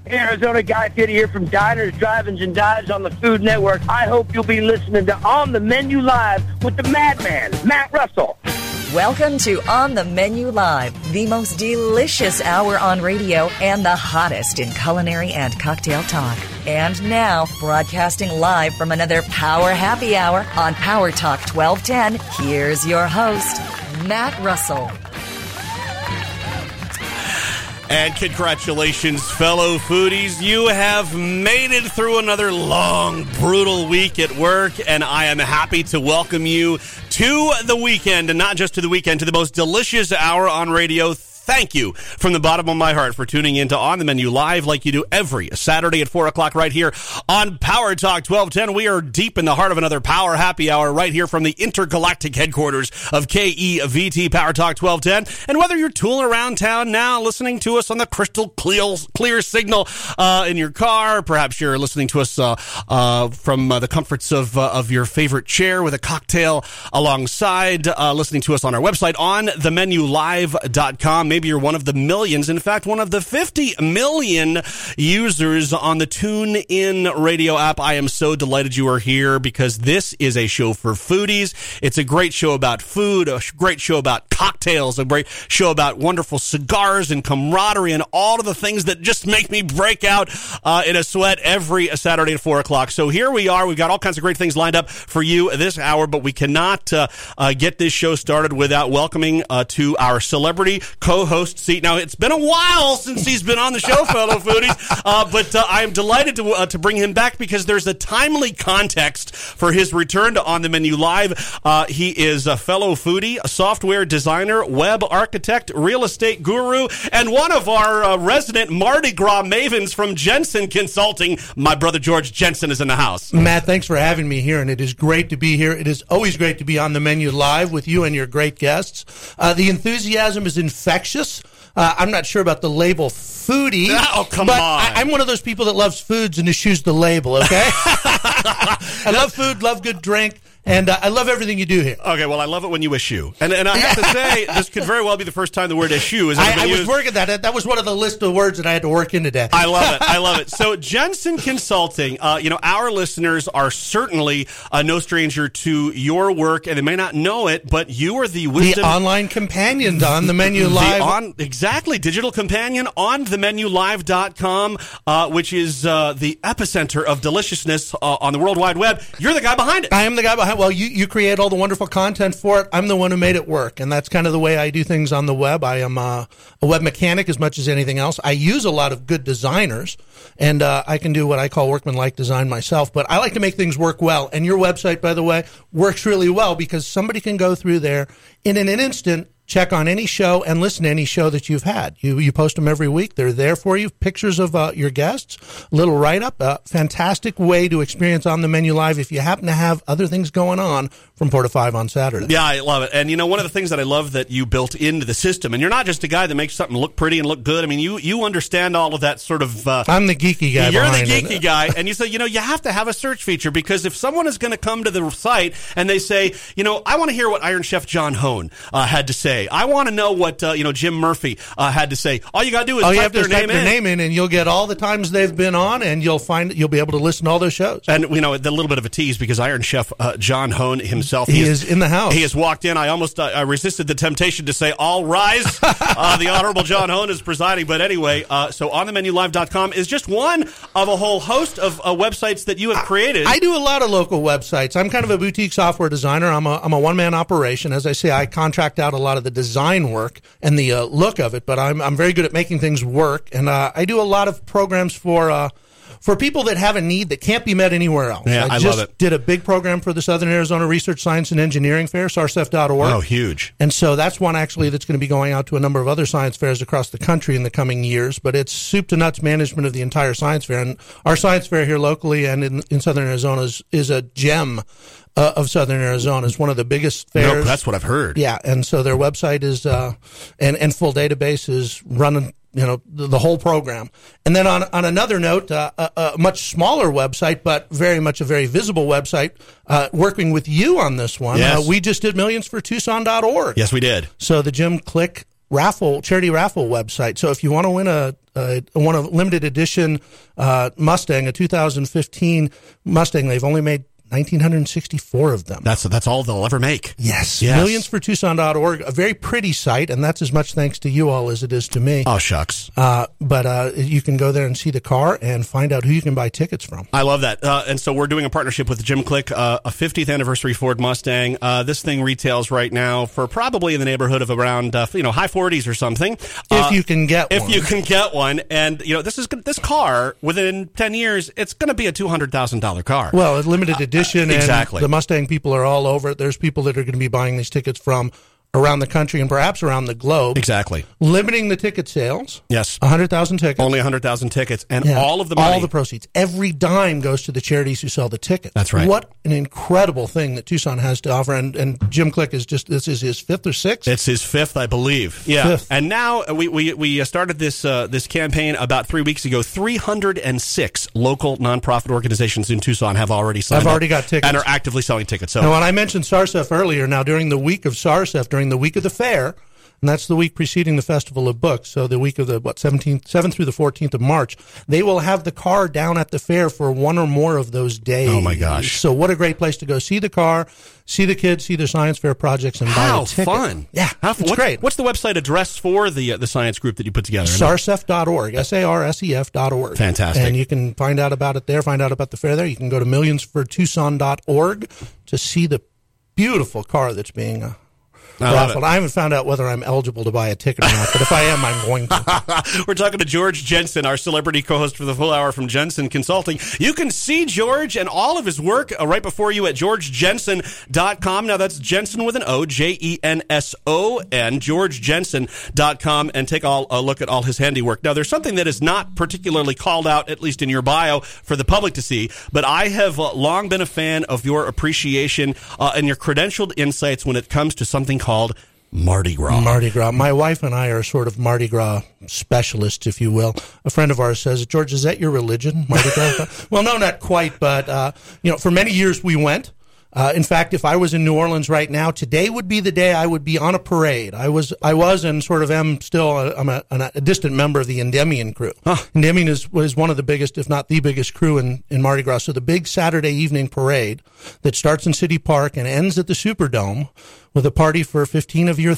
Hey, Arizona, Guy Fieri here from Diners, Drive-Ins, and Dives on the Food Network. I hope you'll be listening to On the Menu Live with the madman, Matt Russell. Welcome to On the Menu Live, the most delicious hour on radio and the hottest in culinary and cocktail talk. And now, broadcasting live from another Power Happy Hour on Power Talk 1210, here's your host, Matt Russell. And congratulations, fellow foodies. You have made it through another long, brutal week at work, and I am happy to welcome you to the weekend, and not just to the weekend, to the most delicious hour on radio. Thank you from the bottom of my heart for tuning in to On the Menu Live like you do every Saturday at 4 o'clock right here on Power Talk 1210. We are deep in the heart of another Power Happy Hour right here from the intergalactic headquarters of KEVT Power Talk 1210. And whether you're tooling around town now, listening to us on the crystal clear signal in your car, perhaps you're listening to us from the comforts of your favorite chair with a cocktail alongside, listening to us on our website, onthemenulive.com. Maybe you're one of the millions, in fact, one of the 50 million users on the TuneIn radio app. I am so delighted you are here because this is a show for foodies. It's a great show about food, a great show about cocktails, a great show about wonderful cigars and camaraderie and all of the things that just make me break out in a sweat every Saturday at 4 o'clock. So here we are. We've got all kinds of great things lined up for you this hour, but we cannot get this show started without welcoming to our celebrity co-host seat. Now, it's been a while since he's been on the show, fellow foodies, but I am delighted to bring him back because there's a timely context for his return to On the Menu Live. He is a fellow foodie, a software designer, web architect, real estate guru, and one of our resident Mardi Gras mavens from Jensen Consulting. My brother George Jensen is in the house. Matt, thanks for having me here, and it is great to be here. It is always great to be on the Menu Live with you and your great guests. The enthusiasm is infectious. I'm not sure about the label foodie. Oh, come but on. I'm one of those people that loves foods and eschews the label, okay? I love food, love good drink. And I love everything you do here. Okay, well, I love it when you eschew. And I have to say, this could very well be the first time the word eschew is ever been used. I was working that. That was one of the list of words that I had to work in today. I love it. I love it. So Jensen Consulting, our listeners are certainly no stranger to your work, and they may not know it, but you are the wisdom... The online companion on the Menu Live. Exactly. Digital companion on themenulive.com, which is the epicenter of deliciousness on the World Wide Web. You're the guy behind it. I am the guy behind it. Well, you create all the wonderful content for it. I'm the one who made it work, and that's kind of the way I do things on the web. I am a web mechanic as much as anything else. I use a lot of good designers, and I can do what I call workmanlike design myself, but I like to make things work well. And your website, by the way, works really well because somebody can go through there in an instant, check on any show and listen to any show that you've had. You post them every week. They're there for you. Pictures of your guests, a little write-up, a fantastic way to experience On the Menu Live if you happen to have other things going on from 4 to 5 on Saturday. Yeah, I love it. And, one of the things that I love that you built into the system, and you're not just a guy that makes something look pretty and look good. I mean, you understand all of that sort of... I'm the geeky guy. You're the geeky guy. And you say, you have to have a search feature because if someone is going to come to the site and they say, I want to hear what Iron Chef John Hone had to say. I want to know what Jim Murphy had to say. All you got to do is type their name in, and you'll get all the times they've been on, and you'll be able to listen to all those shows. And the little bit of a tease because Iron Chef John Hone himself, he is in the house. He has walked in. I almost I resisted the temptation to say, "All rise." The Honorable John Hone is presiding. But anyway, so onthemenulive.com is just one of a whole host of websites that you have created. I do a lot of local websites. I'm kind of a boutique software designer. I'm a one-man operation. As I say, I contract out a lot of the design work and the look of it, but I'm very good at making things work, and I do a lot of programs for people that have a need that can't be met anywhere else. Yeah, I love it. Did a big program for the Southern Arizona Research, Science, and Engineering Fair, SARSEF.org. Oh, huge. And so that's one actually that's going to be going out to a number of other science fairs across the country in the coming years, but it's soup to nuts management of the entire science fair. And our science fair here locally and in Southern Arizona is a gem of Southern Arizona. It's one of the biggest fairs. No, that's what I've heard. Yeah, and so their website is and full database is running the whole program. And then on another note, a much smaller website, but very much a very visible website, working with you on this one. Yes. We just did millionsfortucson.org. Yes, we did. So the Jim Click charity raffle website. So if you want to win a one of limited edition Mustang, a 2015 Mustang. They've only made 1,964 of them. That's all they'll ever make. Yes. Millionsfortucson.org, a very pretty site, and that's as much thanks to you all as it is to me. Oh, shucks. But you can go there and see the car and find out who you can buy tickets from. I love that. And so we're doing a partnership with Jim Click, a 50th anniversary Ford Mustang. This thing retails right now for probably in the neighborhood of around, high 40s or something. If you can get one. If you can get one. And, this car, within 10 years, it's going to be a $200,000 car. Well, a limited edition. Exactly. And the Mustang people are all over it. There's people that are going to be buying these tickets from around the country and perhaps around the globe. Exactly. Limiting the ticket sales. Yes. 100,000 tickets. Only 100,000 tickets. And all of the money. All the proceeds. Every dime goes to the charities who sell the tickets. That's right. What an incredible thing that Tucson has to offer. And Jim Click this is his fifth or sixth? It's his fifth, I believe. Yeah. Fifth. And now we started this campaign about 3 weeks ago. 306 local nonprofit organizations in Tucson have already signed up. I've already got tickets. And are actively selling tickets. So now, when I mentioned SARSEF earlier, now during the week of SARSEF, during the week of the fair, and that's the week preceding the Festival of Books, so the week of the 7th through the 14th of March, they will have the car down at the fair for one or more of those days. Oh, my gosh. So what a great place to go see the car, see the kids, see their science fair projects, and buy a ticket. How fun. Yeah, it's great. What's the website address for the science group that you put together? SARSEF.org, SARSEF.org. Fantastic. And you can find out about it there, find out about the fair there. You can go to millionsfortucson.org to see the beautiful car that's being raffled. I haven't found out whether I'm eligible to buy a ticket or not, but if I am, I'm going to. We're talking to George Jensen, our celebrity co-host for the Full Hour from Jensen Consulting. You can see George and all of his work right before you at georgejensen.com. Now, that's Jensen with an O, Jenson, georgejensen.com, and take a look at all his handiwork. Now, there's something that is not particularly called out, at least in your bio, for the public to see, but I have long been a fan of your appreciation and your credentialed insights when it comes to something called Mardi Gras. Mardi Gras. My wife and I are sort of Mardi Gras specialists, if you will. A friend of ours says, George, is that your religion, Mardi Gras? Well, no, not quite, but, for many years we went. In fact, if I was in New Orleans right now, today would be the day I would be on a parade. I was and sort of am still, I'm a distant member of the Endymion crew. Huh. Endymion was one of the biggest, if not the biggest crew in Mardi Gras. So the big Saturday evening parade that starts in City Park and ends at the Superdome with a party for 15,000 of your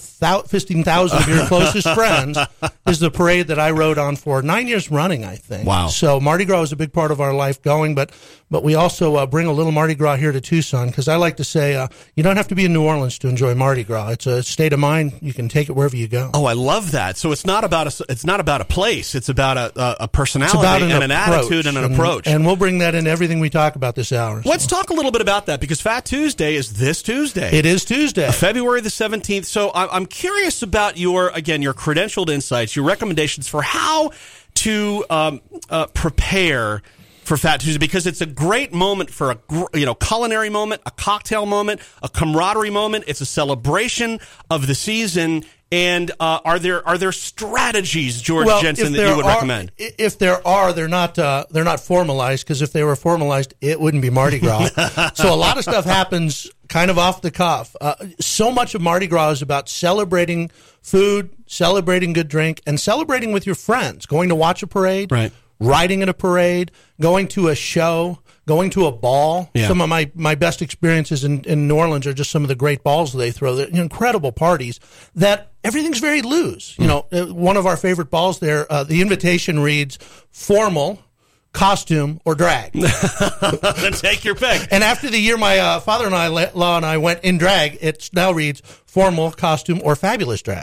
closest friends is the parade that I rode on for 9 years running, I think. Wow. So Mardi Gras is a big part of our life going, but we also bring a little Mardi Gras here to Tucson, because I like to say you don't have to be in New Orleans to enjoy Mardi Gras. It's a state of mind. You can take it wherever you go. Oh, I love that. So it's not about a place. It's about a personality and an attitude and an approach. And we'll bring that into everything we talk about this hour. Let's talk a little bit about that, because Fat Tuesday is this Tuesday. It is Tuesday. February the 17th. So I'm curious about your credentialed insights, your recommendations for how to prepare for Fat Tuesday, because it's a great moment for a culinary moment, a cocktail moment, a camaraderie moment. It's a celebration of the season. And are there strategies, George Jensen, that you would recommend? If there are, they're not formalized, because if they were formalized, it wouldn't be Mardi Gras. So a lot of stuff happens kind of off the cuff. So much of Mardi Gras is about celebrating food, celebrating good drink, and celebrating with your friends. Going to watch a parade, right? Riding in a parade, going to a show, going to a ball. Yeah. Some of my best experiences in New Orleans are just some of the great balls they throw. They're incredible parties that everything's very loose. One of our favorite balls there, the invitation reads formal, costume, or drag. Then take your pick. And after the year my father-in-law and I went in drag, it now reads formal, costume, or fabulous drag.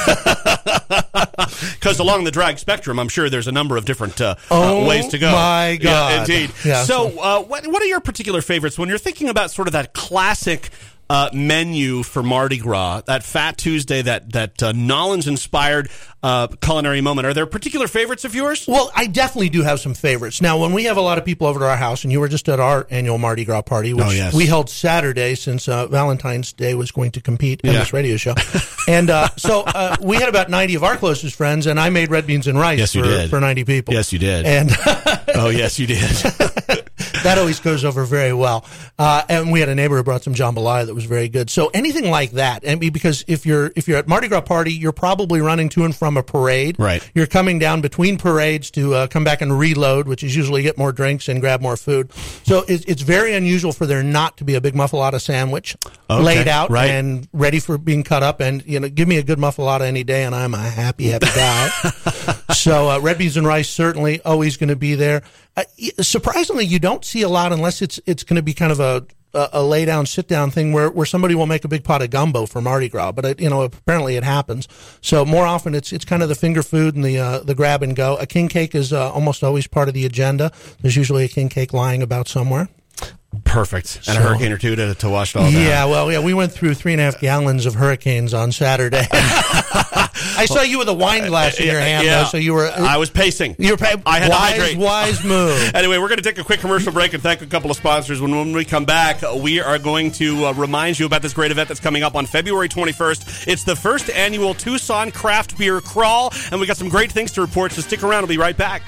Because along the drag spectrum, I'm sure there's a number of different ways to go. Oh, my God. Yeah, indeed. Yeah, so what are your particular favorites when you're thinking about sort of that classic menu for Mardi Gras, that Fat Tuesday, that Nolans-inspired culinary moment? Are there particular favorites of yours? Well, I definitely do have some favorites. Now, when we have a lot of people over to our house, and you were just at our annual Mardi Gras party, which we held Saturday since Valentine's Day was going to compete in this radio show. And so we had about 90 of our closest friends, and I made red beans and rice for 90 people. Yes, you did. And oh, yes, you did. That always goes over very well. And we had a neighbor who brought some jambalaya that was very good. So anything like that, because if you're at Mardi Gras party, you're probably running to and from a parade. Right. You're coming down between parades to come back and reload, which is usually get more drinks and grab more food. So it's very unusual for there not to be a big muffalata sandwich laid out and ready for being cut up. And give me a good muffalata any day, and I'm a happy guy. So red beans and rice certainly always going to be there. Surprisingly, you don't see a lot unless it's going to be kind of a lay down, sit down thing where somebody will make a big pot of gumbo for Mardi Gras. But apparently it happens. So more often it's kind of the finger food and the grab and go. A king cake is almost always part of the agenda. There's usually a king cake lying about somewhere. Perfect. And a hurricane or two to wash it all down. Yeah, we went through 3.5 gallons of hurricanes on Saturday. I saw you with a wine glass in your hand, though, so you were... I was pacing. I had to hydrate. Wise move. Anyway, we're going to take a quick commercial break and thank a couple of sponsors. When we come back, we are going to remind you about this great event that's coming up on February 21st. It's the first annual Tucson Craft Beer Crawl, and we got some great things to report, so stick around. We'll be right back.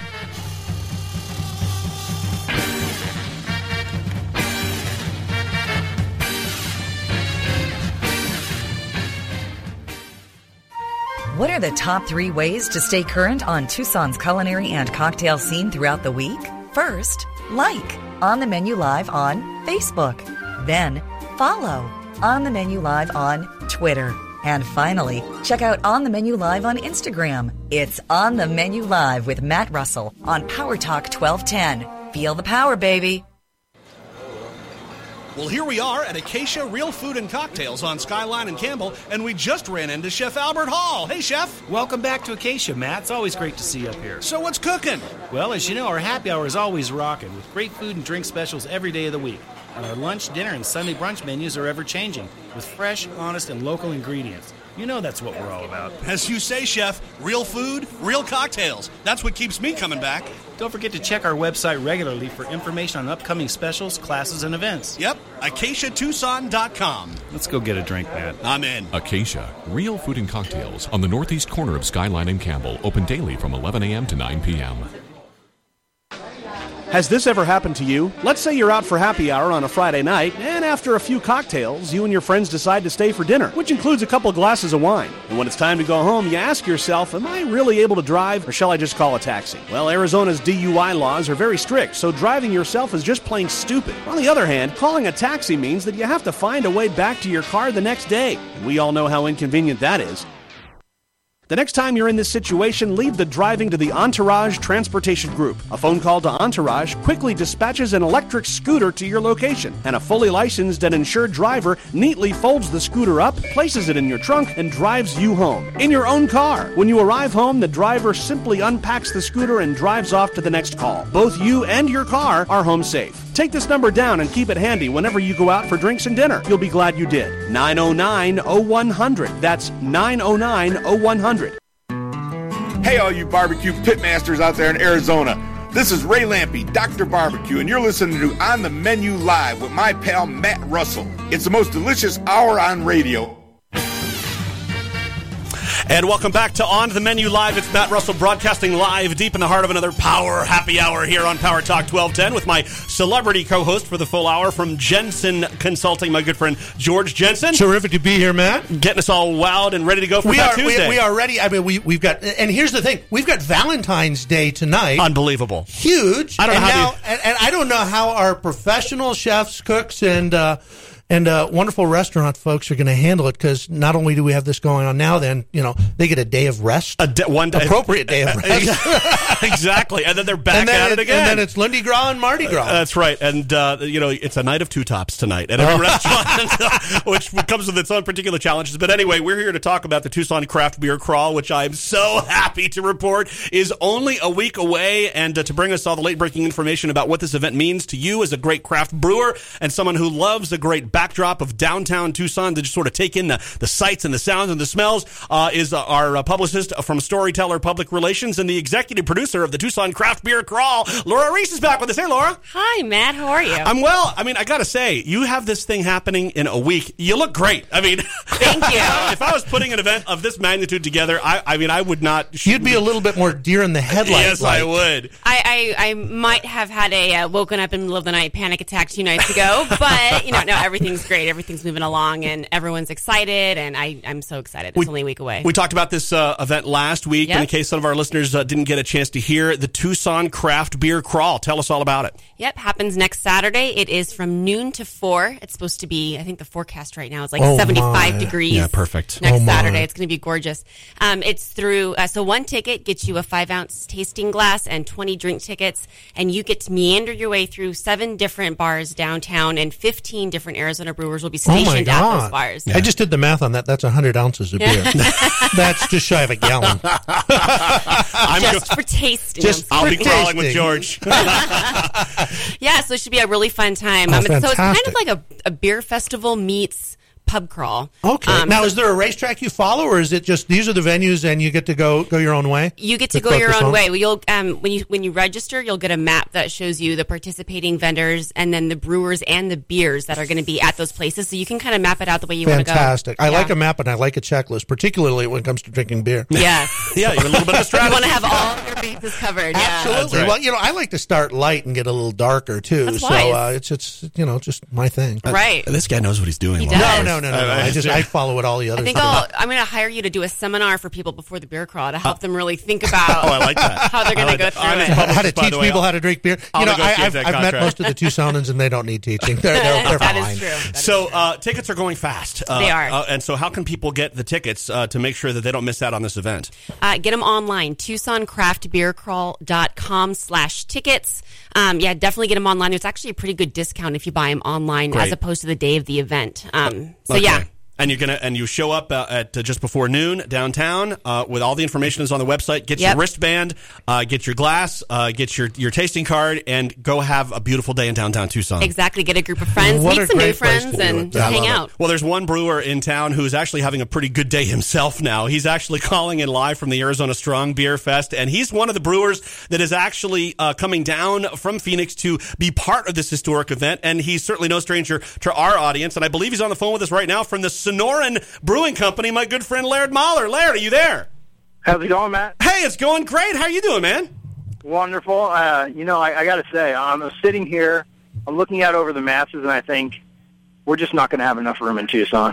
What are the top 3 ways to stay current on Tucson's culinary and cocktail scene throughout the week? First, like On the Menu Live on Facebook. Then, follow On the Menu Live on Twitter. And finally, check out On the Menu Live on Instagram. It's On the Menu Live with Matt Russell on Power Talk 1210. Feel the power, baby. Well, here we are at Acacia Real Food and Cocktails on Skyline and Campbell, and we just ran into Chef Albert Hall. Hey, Chef. Welcome back to Acacia, Matt. It's always great to see you up here. So what's cooking? Well, as you know, our happy hour is always rocking with great food and drink specials every day of the week. And our lunch, dinner, and Sunday brunch menus are ever-changing with fresh, honest, and local ingredients. You know that's what we're all about. As you say, Chef, real food, real cocktails. That's what keeps me coming back. Don't forget to check our website regularly for information on upcoming specials, classes, and events. Yep, AcaciaTucson.com. Let's go get a drink, Matt. I'm in. Acacia, real food and cocktails on the northeast corner of Skyline and Campbell, open daily from 11 a.m. to 9 p.m. Has this ever happened to you? Let's say you're out for happy hour on a Friday night, and after a few cocktails, you and your friends decide to stay for dinner, which includes a couple glasses of wine. And when it's time to go home, you ask yourself, am I really able to drive, or shall I just call a taxi? Well, Arizona's DUI laws are very strict, so driving yourself is just plain stupid. On the other hand, calling a taxi means that you have to find a way back to your car the next day, and we all know how inconvenient that is. The next time you're in this situation, leave the driving to the Entourage Transportation Group. A phone call to Entourage quickly dispatches an electric scooter to your location, and a fully licensed and insured driver neatly folds the scooter up, places it in your trunk, and drives you home. In your own car. When you arrive home, the driver simply unpacks the scooter and drives off to the next call. Both you and your car are home safe. Take this number down and keep it handy whenever you go out for drinks and dinner. You'll be glad you did. 909-0100. That's 909-0100. Hey, all you barbecue pitmasters out there in Arizona. This is Ray Lampe, Dr. Barbecue, and you're listening to On the Menu Live with my pal Matt Russell. It's the most delicious hour on radio. And welcome back to On the Menu Live. It's Matt Russell broadcasting live deep in the heart of another Power Happy Hour here on Power Talk 1210 with my celebrity co-host for the full hour from Jensen Consulting, my good friend George Jensen. Terrific to be here, Matt. Getting us all wowed and ready to go for Tuesday. We are ready. I mean, we've got, and here's the thing, we've got Valentine's Day tonight. Unbelievable. Huge. I don't know and I don't know how our professional chefs, cooks, and wonderful restaurant folks are going to handle it, because not only do we have this going on now, then, they get a day of rest. One day. Appropriate day of rest. Exactly. And then they're back at it again. And then it's Lundi Gras and Mardi Gras. That's right. And, it's a night of two tops tonight at every restaurant, which comes with its own particular challenges. But anyway, we're here to talk about the Tucson Craft Beer Crawl, which I'm so happy to report is only a week away. And to bring us all the late-breaking information about what this event means to you as a great craft brewer and someone who loves a great backdrop of downtown Tucson to just sort of take in the sights and the sounds and the smells, is our publicist from Storyteller Public Relations and the executive producer of the Tucson Craft Beer Crawl. Laura Reese is back with us. Hey, Laura. Hi, Matt. How are you? I'm well. I mean, I got to say, you have this thing happening in a week. You look great. I mean, thank you. If I was putting an event of this magnitude together, I mean, I would not. You'd be a little bit more deer in the headlights. Yes, I would. I might have had a woken up in the middle of the night panic attack 2 nights ago, but no, everything's great. Everything's moving along, and everyone's excited, and I'm so excited. It's only a week away. We talked about this event last week, and in case some of our listeners didn't get a chance to hear, the Tucson Craft Beer Crawl. Tell us all about it. Yep, happens next Saturday. It is from noon to 4. It's supposed to be, I think the forecast right now is like 75 degrees. Yeah, perfect. Next Saturday. It's going to be gorgeous. It's through, so one ticket gets you a 5-ounce tasting glass and 20 drink tickets, and you get to meander your way through 7 different bars downtown, and 15 different Arizona brewers will be stationed at those bars. Yeah. I just did the math on that. That's 100 ounces of beer. That's just shy of a gallon. Just for tasting. I'll be crawling with George. Yeah, so it should be a really fun time. So it's kind of like a beer festival meets pub crawl. Okay. Now, is there a racetrack you follow, or is it just these are the venues and you get to go your own way? You get to go your own way. You'll when you register, you'll get a map that shows you the participating vendors and then the brewers and the beers that are going to be at those places. So you can kind of map it out the way you want to go. Fantastic. I like a map and I like a checklist, particularly when it comes to drinking beer. Yeah. Yeah, you're a little bit of a strategy. You want to have all your bases covered. Absolutely. Right. Well, I like to start light and get a little darker too. That's so wise. it's just my thing. Right. This guy knows what he's doing. He does. No. I follow what all the others do. I'm going to hire you to do a seminar for people before the beer crawl to help them really think about I like that. how they're going to go through it. How to teach people how to drink beer. I've met most of the Tucsonans and they don't need teaching. They're that fine. is true. So tickets are going fast. They are. And so how can people get the tickets to make sure that they don't miss out on this event? Get them online, TucsonCraftBeerCrawl.com/tickets. Definitely get them online. It's actually a pretty good discount if you buy them online as opposed to the day of the event. Yeah. And you show up at just before noon downtown with all the information is on the website. Get your wristband, get your glass, get your tasting card, and go have a beautiful day in downtown Tucson. Exactly. Get a group of friends, meet some new friends, and just hang out. Well, there's one brewer in town who's actually having a pretty good day himself now. He's actually calling in live from the Arizona Strong Beer Fest, and he's one of the brewers that is actually coming down from Phoenix to be part of this historic event, and he's certainly no stranger to our audience, and I believe he's on the phone with us right now from the Sonoran Brewing Company, my good friend Laird Mahler. Laird, are you there? How's it going, Matt? Hey, it's going great. How are you doing, man? Wonderful. I got to say, I'm sitting here, I'm looking out over the masses, and I think we're just not going to have enough room in Tucson.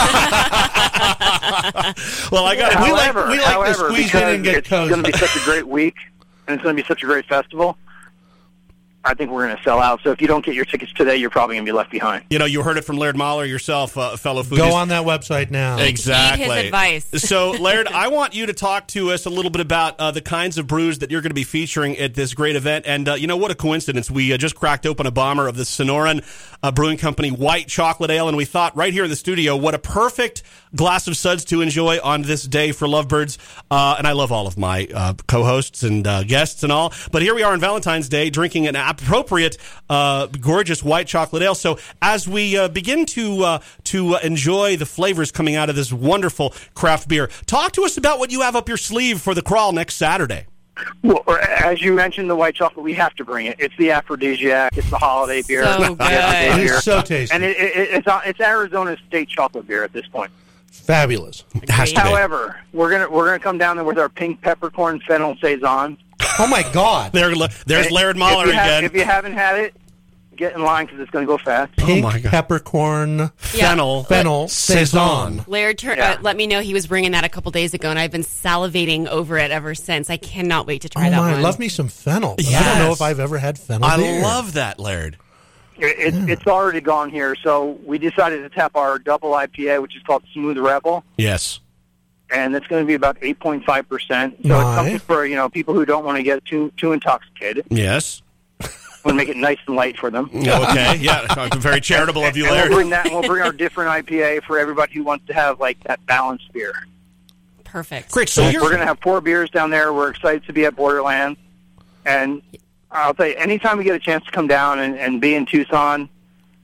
Well, we like to squeeze in and get cozy. It's going to be such a great week, and it's going to be such a great festival. I think we're going to sell out. So if you don't get your tickets today, you're probably going to be left behind. You heard it from Laird Mahler yourself, fellow foodies. Go on that website now. Exactly. Heed his advice. So, Laird, I want you to talk to us a little bit about the kinds of brews that you're going to be featuring at this great event. And, what a coincidence. We just cracked open a bomber of the Sonoran Brewing Company White Chocolate Ale, and we thought right here in the studio, what a perfect glass of suds to enjoy on this day for lovebirds. And I love all of my co-hosts and guests and all. But here we are on Valentine's Day drinking an appropriate, gorgeous white chocolate ale. So as we begin to enjoy the flavors coming out of this wonderful craft beer, talk to us about what you have up your sleeve for the crawl next Saturday. Well, as you mentioned, the white chocolate, we have to bring it. It's the aphrodisiac. It's the holiday beer. So good. It is so tasty. And it's Arizona's state chocolate beer at this point. Fabulous. It has to be. However, we're gonna come down there with our pink peppercorn fennel saison. Oh my God! There's Laird Mahler again. If you haven't had it, get in line because it's going to go fast. Pink peppercorn fennel saison. Laird let me know he was bringing that a couple days ago, and I've been salivating over it ever since. I cannot wait to try that one. I love me some fennel. Yes. I don't know if I've ever had fennel beer. I love that, Laird. It's already gone here, so we decided to tap our double IPA, which is called Smooth Rebel. Yes. And it's going to be about 8.5%. So it's something for people who don't want to get too intoxicated. Yes. We'll make it nice and light for them. Okay, yeah, very charitable of you, Laird. We'll bring our different IPA for everybody who wants to have that balanced beer. Perfect. Great. So we're going to have 4 beers down there. We're excited to be at And I'll tell you, anytime we get a chance to come down and be in Tucson,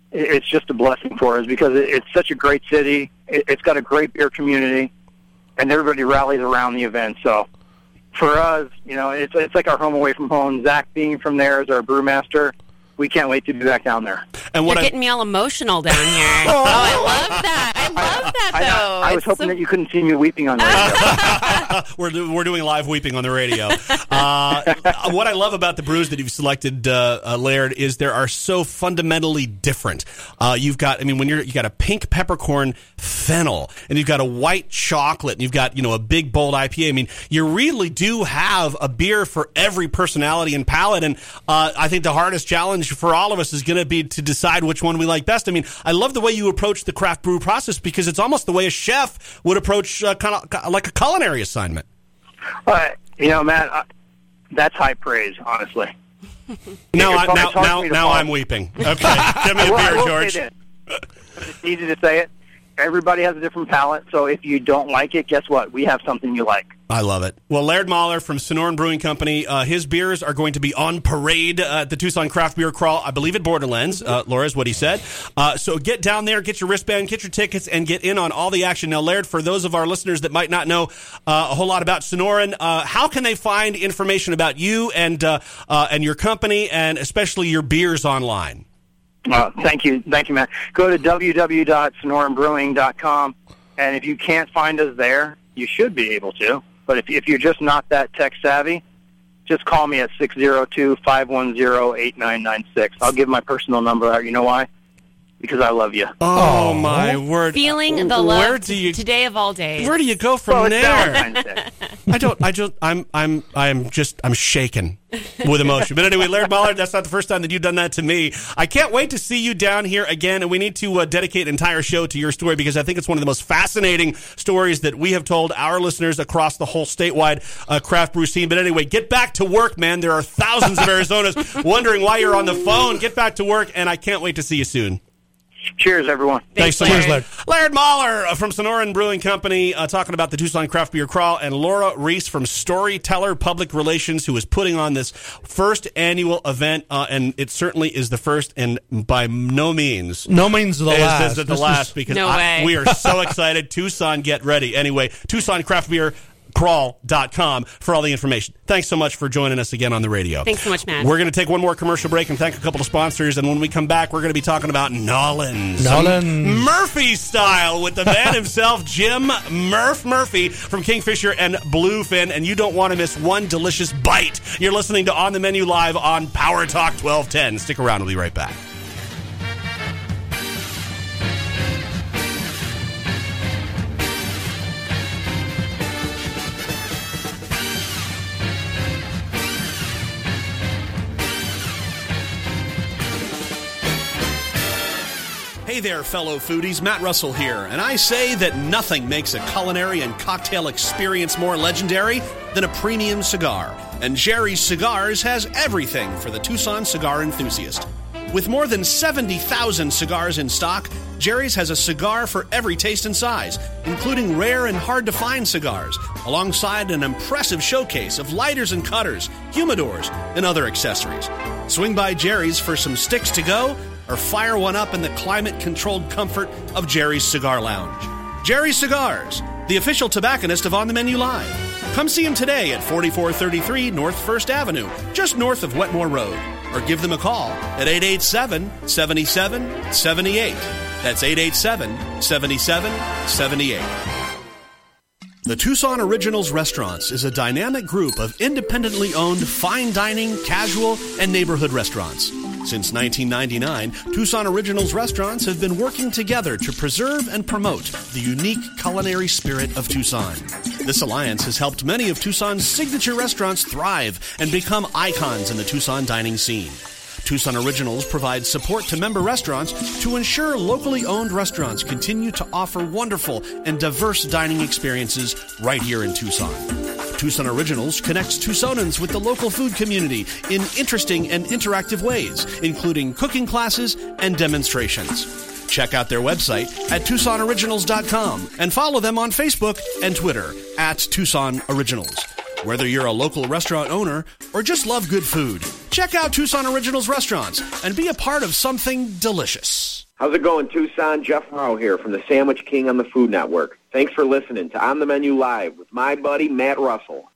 it's just a blessing for us because it's such a great city. It's got a great beer community, and everybody rallies around the event. So for us, it's like our home away from home. Zach being from there as our brewmaster, we can't wait to be back down there. And You're getting me all emotional down here. I love that. I love that, though. I was hoping that you couldn't see me weeping on the radio. We're doing live weeping on the radio. What I love about the brews that you've selected, Laird, is there are so fundamentally different. You've got, you got a pink peppercorn fennel, and you've got a white chocolate, and you've got, a big, bold IPA. You really do have a beer for every personality and palate, and I think the hardest challenge for all of us is going to be to decide which one we like best. I love the way you approach the craft brew process because it's almost the way a chef would approach kind of like a culinary assignment. Matt, that's high praise, honestly. Now I'm weeping. Okay, give me a beer, George. It's easy to say it. Everybody has a different palate, so if you don't like it, guess what? We have something you like. I love it. Well, Laird Mahler from Sonoran Brewing Company, his beers are going to be on parade at the Tucson Craft Beer Crawl, I believe at Borderlands, Laura, is what he said. So get down there, get your wristband, get your tickets, and get in on all the action. Now, Laird, for those of our listeners that might not know a whole lot about Sonoran, how can they find information about you and your company, and especially your beers online? Thank you, Matt. Go to www.sonoranbrewing.com, and if you can't find us there, you should be able to. But if you're just not that tech savvy, just call me at 602-510-8996. I'll give my personal number out. You know why? Because I love you. Oh, my word. Feeling the love today of all days. Where do you go from there? I'm shaken with emotion. But anyway, Laird Mahler, that's not the first time that you've done that to me. I can't wait to see you down here again, and we need to dedicate an entire show to your story because I think it's one of the most fascinating stories that we have told our listeners across the whole statewide craft brew scene. But anyway, get back to work, man. There are thousands of Arizonas wondering why you're on the phone. Get back to work, and I can't wait to see you soon. Cheers, everyone. Thanks so much, Laird. Laird Mahler from Sonoran Brewing Company talking about the Tucson Craft Beer Crawl, and Laura Reese from Storyteller Public Relations, who is putting on this first annual event, and it certainly is the first, and by no means the last. Is the last because we are so excited. Tucson, get ready. Anyway, Tucson Craft Beer Crawl.com for all the information. Thanks so much for joining us again on the radio. Thanks so much, Matt. We're going to take one more commercial break and thank a couple of sponsors, and when we come back, we're going to be talking about Nolan's Murphy style with the man himself, Jim Murphy from Kingfisher and Bluefin, and you don't want to miss one delicious bite. You're listening to On the Menu Live on Power Talk 1210. Stick around. We'll be right back. Hey there, fellow foodies. Matt Russell here, and I say that nothing makes a culinary and cocktail experience more legendary than a premium cigar. And Jerry's Cigars has everything for the Tucson cigar enthusiast. With more than 70,000 cigars in stock, Jerry's has a cigar for every taste and size, including rare and hard-to-find cigars, alongside an impressive showcase of lighters and cutters, humidors, and other accessories. Swing by Jerry's for some sticks to go, or fire one up in the climate-controlled comfort of Jerry's Cigar Lounge. Jerry's Cigars, the official tobacconist of On the Menu Live. Come see him today at 4433 North 1st Avenue, just north of Wetmore Road, or give them a call at 887-7778. That's 887-7778. The Tucson Originals Restaurants is a dynamic group of independently owned fine dining, casual, and neighborhood restaurants. Since 1999, Tucson Originals Restaurants have been working together to preserve and promote the unique culinary spirit of Tucson. This alliance has helped many of Tucson's signature restaurants thrive and become icons in the Tucson dining scene. Tucson Originals provides support to member restaurants to ensure locally owned restaurants continue to offer wonderful and diverse dining experiences right here in Tucson. Tucson Originals connects Tucsonans with the local food community in interesting and interactive ways, including cooking classes and demonstrations. Check out their website at TucsonOriginals.com and follow them on Facebook and Twitter at Tucson Originals. Whether you're a local restaurant owner or just love good food, check out Tucson Originals Restaurants and be a part of something delicious. How's it going, Tucson? Jeff Morrow here from the Sandwich King on the Food Network. Thanks for listening to On the Menu Live with my buddy Matt Russell.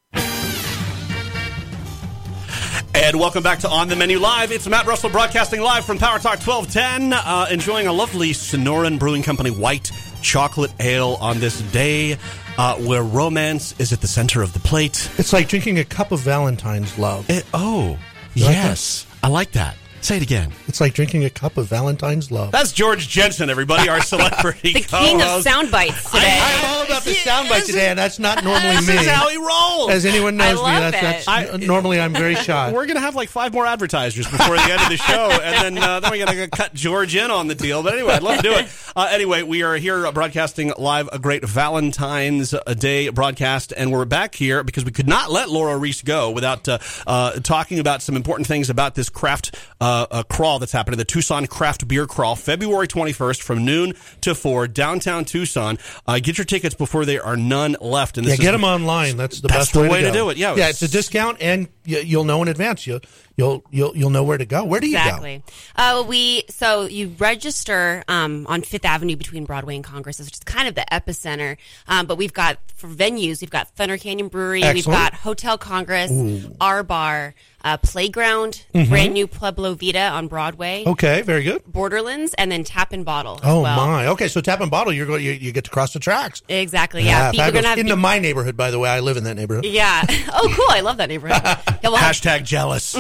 And welcome back to On the Menu Live. It's Matt Russell broadcasting live from Power Talk 1210, enjoying a lovely Sonoran Brewing Company white chocolate ale on this day where romance is at the center of the plate. It's like drinking a cup of Valentine's love. Yes. I like that. Say it again. It's like drinking a cup of Valentine's love. That's George Jensen, everybody, our celebrity the king of sound bites today. I'm all about the sound bite today, and that's not normally me. This is how he rolls. As anyone knows me, that's normally I'm very shy. We're going to have like 5 more advertisers before the end of the show, and then we're going to cut George in on the deal. But anyway, I'd love to do it. Anyway, we are here broadcasting live a great Valentine's Day broadcast, and we're back here because we could not let Laura Reese go without talking about some important things about this craft crawl that's happening, the Tucson Craft Beer Crawl, February 21st from noon to 4, downtown Tucson. Get your tickets before there are none left. And get them online. That's the best way to do it. Yeah, it's a discount, and you'll know in advance. You'll know where to go. Where do you go? So you register on Fifth Avenue between Broadway and Congress, which is kind of the epicenter. But we've got, for venues, we've got Thunder Canyon Brewery, Excellent. We've got Hotel Congress, Our Bar, Playground, brand new Pueblo Vita on Broadway. Okay, very good. Borderlands, and then Tap and Bottle. Oh my! Okay, so Tap and Bottle, you get to cross the tracks. Exactly. Yeah. We're gonna have into my neighborhood, by the way. I live in that neighborhood. Yeah. Oh, cool! I love that neighborhood. Hashtag jealous.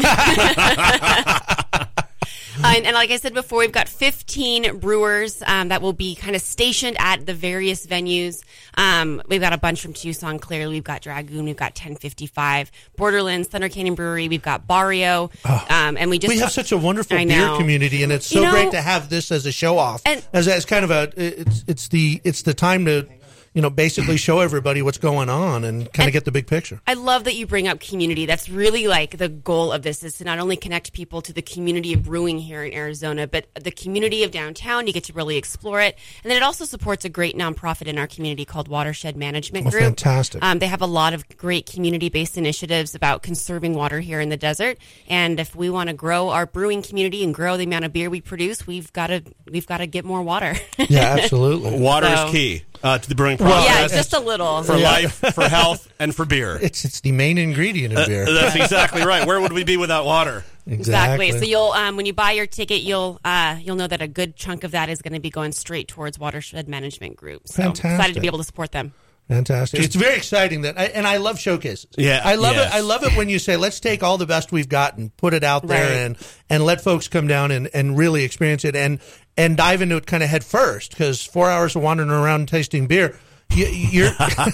And like I said before, we've got 15 brewers that will be kind of stationed at the various venues. We've got a bunch from Tucson, clearly. We've got Dragoon, we've got 1055, Borderlands, Thunder Canyon Brewery, we've got Barrio. And we have such a wonderful beer community, and it's so great to have this as a show off. As kind of it's the time to basically show everybody what's going on and kind of get the big picture. I love that you bring up community. That's really like the goal of this, is to not only connect people to the community of brewing here in Arizona, but the community of downtown. You get to really explore it. And then it also supports a great nonprofit in our community called Watershed Management Group. Fantastic. They have a lot of great community-based initiatives about conserving water here in the desert. And if we want to grow our brewing community and grow the amount of beer we produce, we've got to get more water. Yeah, absolutely. Water is key to the brewing process. Yeah, just a little. For life, for health, and for beer. It's the main ingredient of beer. That's exactly right. Where would we be without water? Exactly. So you'll when you buy your ticket, you'll know that a good chunk of that is going to be going straight towards Watershed Management Group. So Fantastic. Excited to be able to support them. Fantastic. It's very exciting and I love showcases. Yeah, I love it. I love it when you say, let's take all the best we've got and put it out there and let folks come down and really experience it and dive into it kind of head first, because 4 hours of wandering around and tasting beer, you're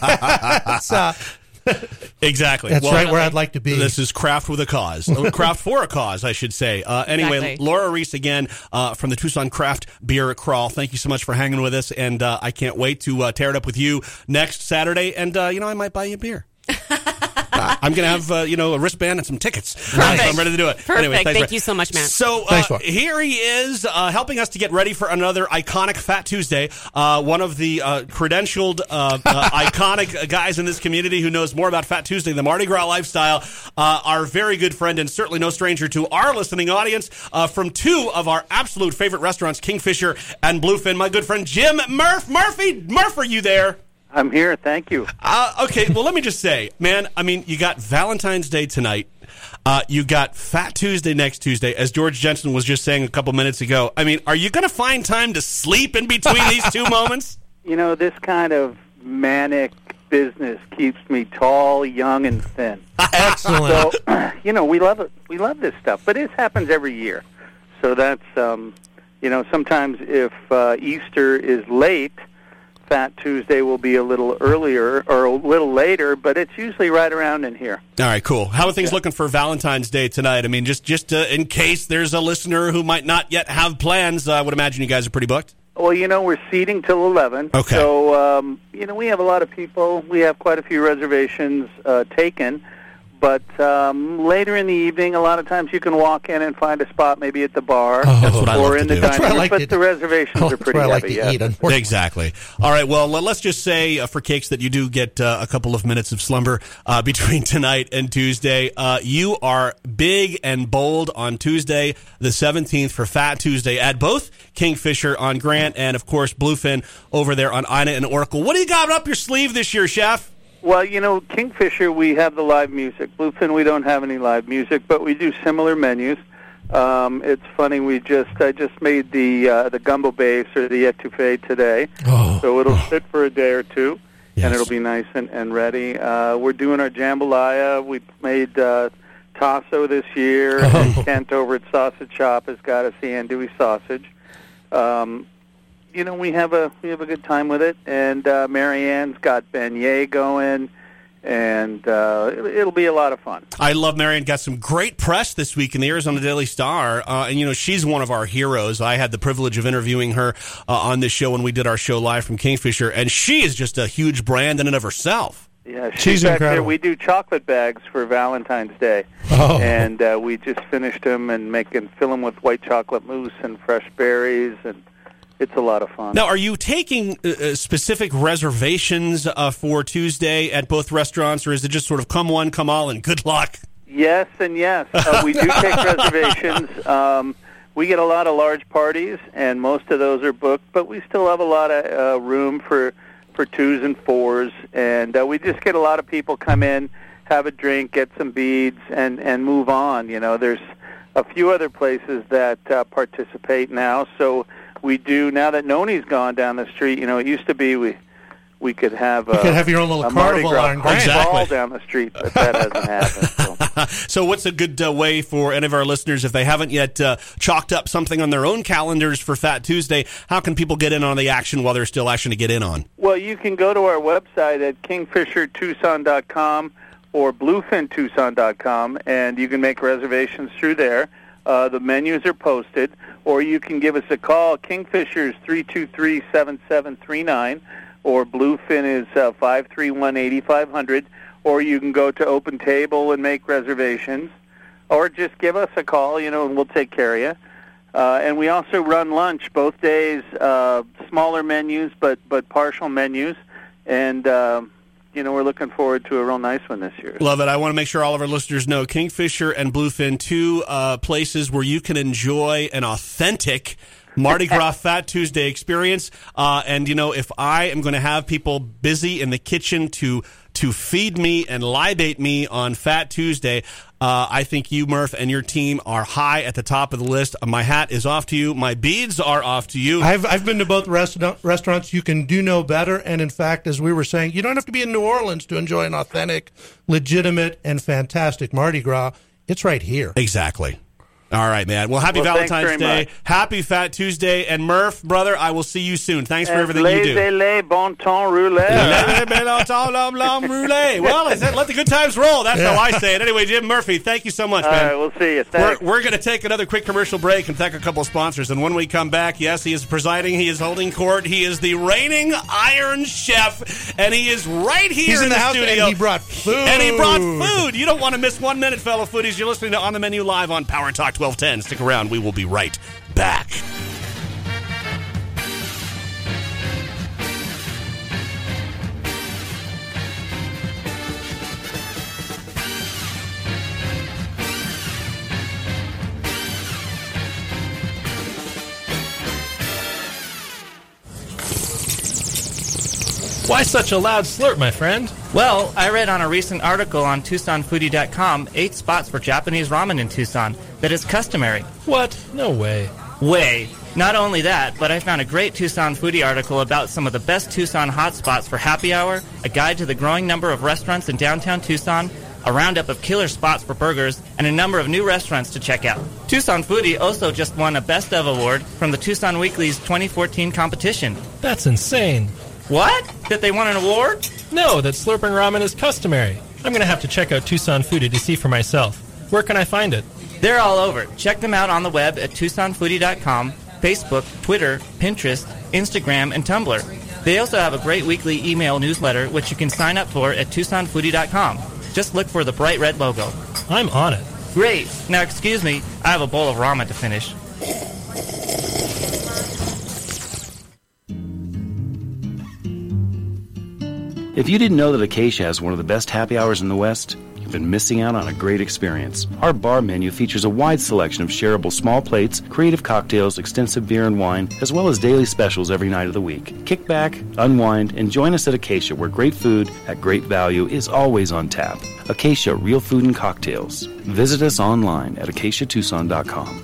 exactly. That's right where I'd like to be. This is craft with a cause. Craft for a cause, I should say. Anyway, Exactly. Laura Reese again from the Tucson Craft Beer Crawl. Thank you so much for hanging with us, and I can't wait to tear it up with you next Saturday. And I might buy you a beer. I'm going to have a wristband and some tickets. Perfect. I'm ready to do it. Perfect. Anyway, Thank you so much, Matt. So here he is helping us to get ready for another iconic Fat Tuesday. One of the credentialed iconic guys in this community who knows more about Fat Tuesday than Mardi Gras lifestyle. Our very good friend and certainly no stranger to our listening audience from 2 of our absolute favorite restaurants, Kingfisher and Bluefin. My good friend Jim Murphy. Murph, are you there? I'm here. Thank you. Okay, well, let me just say, man, I mean, you got Valentine's Day tonight. You got Fat Tuesday next Tuesday, as George Jensen was just saying a couple minutes ago. I mean, are you going to find time to sleep in between these 2 moments? This kind of manic business keeps me tall, young, and thin. Excellent. So, we love it. We love this stuff, but it happens every year. So that's, sometimes if Easter is late, Fat Tuesday will be a little earlier or a little later, but it's usually right around in here. All right, cool. How are things looking for Valentine's Day tonight? I mean, just in case there's a listener who might not yet have plans, I would imagine you guys are pretty booked. Well, we're seating till 11. Okay. So, we have a lot of people. We have quite a few reservations taken, But later in the evening, a lot of times you can walk in and find a spot maybe at the bar That's what I love or to in the do. dining room, but the reservations are pretty heavy. Exactly. All right, well, let's just say for Cakes that you do get a couple of minutes of slumber between tonight and Tuesday. You are big and bold on Tuesday, the 17th, for Fat Tuesday at both Kingfisher on Grant and, of course, Bluefin over there on Ina and Oracle. What do you got up your sleeve this year, Chef? Well, Kingfisher, we have the live music. Bluefin, we don't have any live music, but we do similar menus. It's funny, I just made the gumbo base or the etouffee today, so it'll sit for a day or two, and it'll be nice and ready. We're doing our jambalaya. We made tasso this year, and Kent over at Sausage Shop has got us the andouille sausage. We have a good time with it, and Marianne's got beignet going, and it'll be a lot of fun. I love Marianne. Got some great press this week in the Arizona Daily Star, and she's one of our heroes. I had the privilege of interviewing her on this show when we did our show live from Kingfisher, and she is just a huge brand in and of herself. Yeah, she's back incredible. there. We do chocolate bags for Valentine's Day, and we just finished them and fill them with white chocolate mousse and fresh berries, and it's a lot of fun. Now, are you taking specific reservations for Tuesday at both restaurants, or is it just sort of come one, come all, and good luck? Yes and yes. We do take reservations. We get a lot of large parties, and most of those are booked, but we still have a lot of room for twos and fours, and we just get a lot of people come in, have a drink, get some beads, and move on. There's a few other places that participate now, so we do, now that Noni's gone down the street, it used to be we could have you could have your own little carnival on Grant. Ball down the street, but that hasn't happened. So what's a good way for any of our listeners, if they haven't yet chalked up something on their own calendars for Fat Tuesday, how can people get in on the action while there's still action to get in on? Well, you can go to our website at kingfishertucson.com or bluefintucson.com, and you can make reservations through there. The menus are posted, or you can give us a call. Kingfisher's 323-7739, or Bluefin is 531-8500, or you can go to Open Table and make reservations, or just give us a call, and we'll take care of you. And we also run lunch both days, smaller menus, but partial menus, and we're looking forward to a real nice one this year. Love it. I want to make sure all of our listeners know Kingfisher and Bluefin, two places where you can enjoy an authentic Mardi Gras Fat Tuesday experience. And, if I am going to have people busy in the kitchen to feed me and libate me on Fat Tuesday, I think you, Murph, and your team are high at the top of the list. My hat is off to you. My beads are off to you. I've been to both restaurants. You can do no better. And in fact, as we were saying, you don't have to be in New Orleans to enjoy an authentic, legitimate, and fantastic Mardi Gras. It's right here. Exactly. All right, man. Well, happy Valentine's Day. Much. Happy Fat Tuesday. And Murph, brother, I will see you soon. Thanks for everything you do. Les bon temps roulés. Well, I said let the good times roll. That's how I say it. Anyway, Jim Murphy, thank you so much, man. All right, we'll see you. Thanks. We're going to take another quick commercial break and thank a couple of sponsors. And when we come back, yes, he is presiding. He is holding court. He is the reigning Iron Chef. And he is right here He's in the house studio. And he brought food. You don't want to miss 1 minute, fellow foodies. You're listening to On the Menu Live on Power Talk 1210. Stick around. We will be right back. Why such a loud slurp, my friend? Well, I read on a recent article on TucsonFoodie.com 8 spots for Japanese ramen in Tucson that is customary. What? No way. Way. Not only that, but I found a great Tucson Foodie article about some of the best Tucson hotspots for happy hour, a guide to the growing number of restaurants in downtown Tucson, a roundup of killer spots for burgers, and a number of new restaurants to check out. Tucson Foodie also just won a Best of award from the Tucson Weekly's 2014 competition. That's insane. What? That they won an award? No, that slurping ramen is customary. I'm going to have to check out Tucson Foodie to see for myself. Where can I find it? They're all over. Check them out on the web at TucsonFoodie.com, Facebook, Twitter, Pinterest, Instagram, and Tumblr. They also have a great weekly email newsletter, which you can sign up for at TucsonFoodie.com. Just look for the bright red logo. I'm on it. Great. Now, excuse me, I have a bowl of ramen to finish. If you didn't know that Acacia has one of the best happy hours in the West, you've been missing out on a great experience. Our bar menu features a wide selection of shareable small plates, creative cocktails, extensive beer and wine, as well as daily specials every night of the week. Kick back, unwind, and join us at Acacia, where great food at great value is always on tap. Acacia Real Food and Cocktails. Visit us online at acaciatucson.com.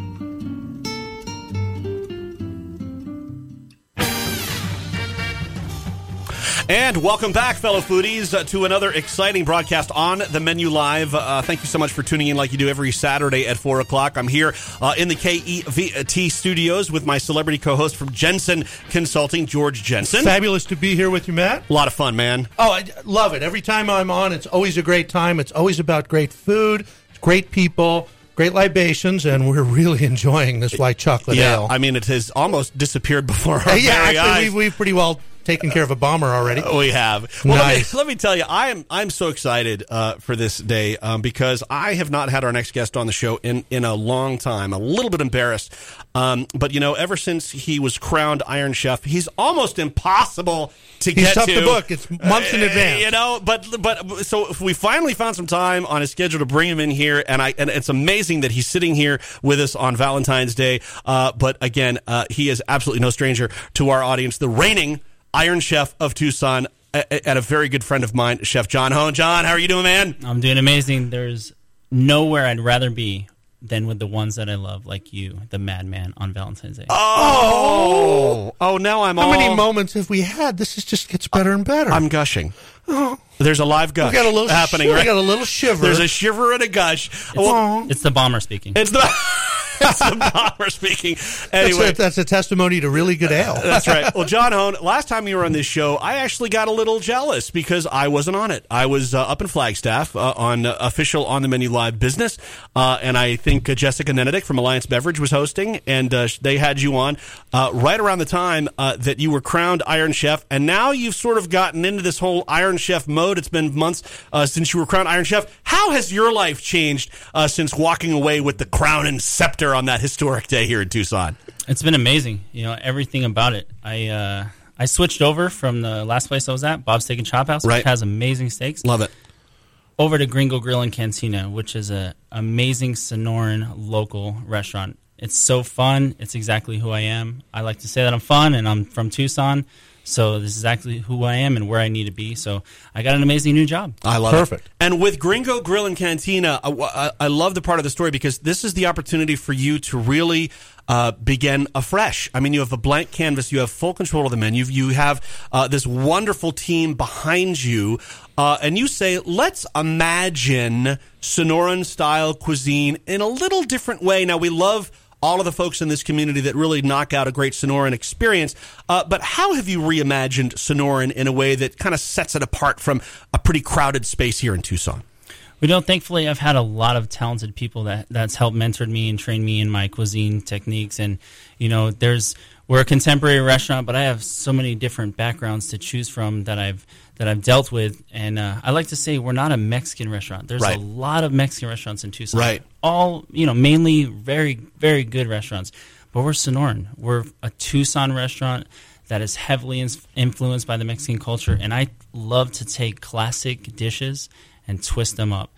And welcome back, fellow foodies, to another exciting broadcast on the Menu Live. Thank you so much for tuning in like you do every Saturday at 4 o'clock. I'm here in the KEVT studios with my celebrity co-host from Jensen Consulting, George Jensen. Fabulous to be here with you, Matt. A lot of fun, man. Oh, I love it. Every time I'm on, it's always a great time. It's always about great food, great people, great libations, and we're really enjoying this white chocolate ale. I mean, it has almost disappeared before our very actually, eyes. We've pretty well taken care of a bomber already. We have. Well, nice. let me tell you, I'm so excited for this day because I have not had our next guest on the show in a long time. A little bit embarrassed, but you know, ever since he was crowned Iron Chef, he's almost impossible to get to. He's tough to book. It's months in advance. You know, but so we finally found some time on his schedule to bring him in here, and it's amazing that he's sitting here with us on Valentine's Day. But again, he is absolutely no stranger to our audience. The reigning Iron Chef of Tucson, and a very good friend of mine, Chef John Hone. John, how are you doing, man? I'm doing amazing. There's nowhere I'd rather be than with the ones that I love, like you, the Madman, on Valentine's Day. Oh, now I'm How many moments have we had? This just gets better and better. I'm gushing. Oh. There's a live gush got a little happening, right? I got a little shiver. There's a shiver and a gush. It's the bomber speaking. It's the bomber speaking. Anyway, that's a testimony to really good ale. That's right. Well, John Hone, last time you were on this show, I actually got a little jealous because I wasn't on it. I was up in Flagstaff on official On the Menu Live business, and I think Jessica Nenedict from Alliance Beverage was hosting, and they had you on right around the time that you were crowned Iron Chef, and now you've sort of gotten into this whole Iron Chef mode. It's been months since you were crowned Iron Chef. How has your life changed since walking away with the crown and scepter on that historic day here in Tucson? It's been amazing. You know, everything about it. I switched over from the last place I was at, Bob's Steak and Chop House, which has amazing steaks. Love it. Over to Gringo Grill and Cantina, which is an amazing Sonoran local restaurant. It's so fun. It's exactly who I am. I like to say that I'm fun, and I'm from Tucson. So this is exactly who I am and where I need to be. So I got an amazing new job. I love it. And with Gringo Grill and Cantina, I love the part of the story because this is the opportunity for you to really begin afresh. I mean, you have a blank canvas. You have full control of the menu. You have this wonderful team behind you. And you say, let's imagine Sonoran-style cuisine in a little different way. Now, we love all of the folks in this community that really knock out a great Sonoran experience. But how have you reimagined Sonoran in a way that kind of sets it apart from a pretty crowded space here in Tucson? We know, thankfully, I've had a lot of talented people that's helped mentored me and trained me in my cuisine techniques. And, you know, we're a contemporary restaurant, but I have so many different backgrounds to choose from that I've dealt with. And I like to say we're not a Mexican restaurant. There's a lot of Mexican restaurants in Tucson. Right. All, you know, mainly very, very good restaurants. But we're Sonoran. We're a Tucson restaurant that is heavily influenced by the Mexican culture. And I love to take classic dishes and twist them up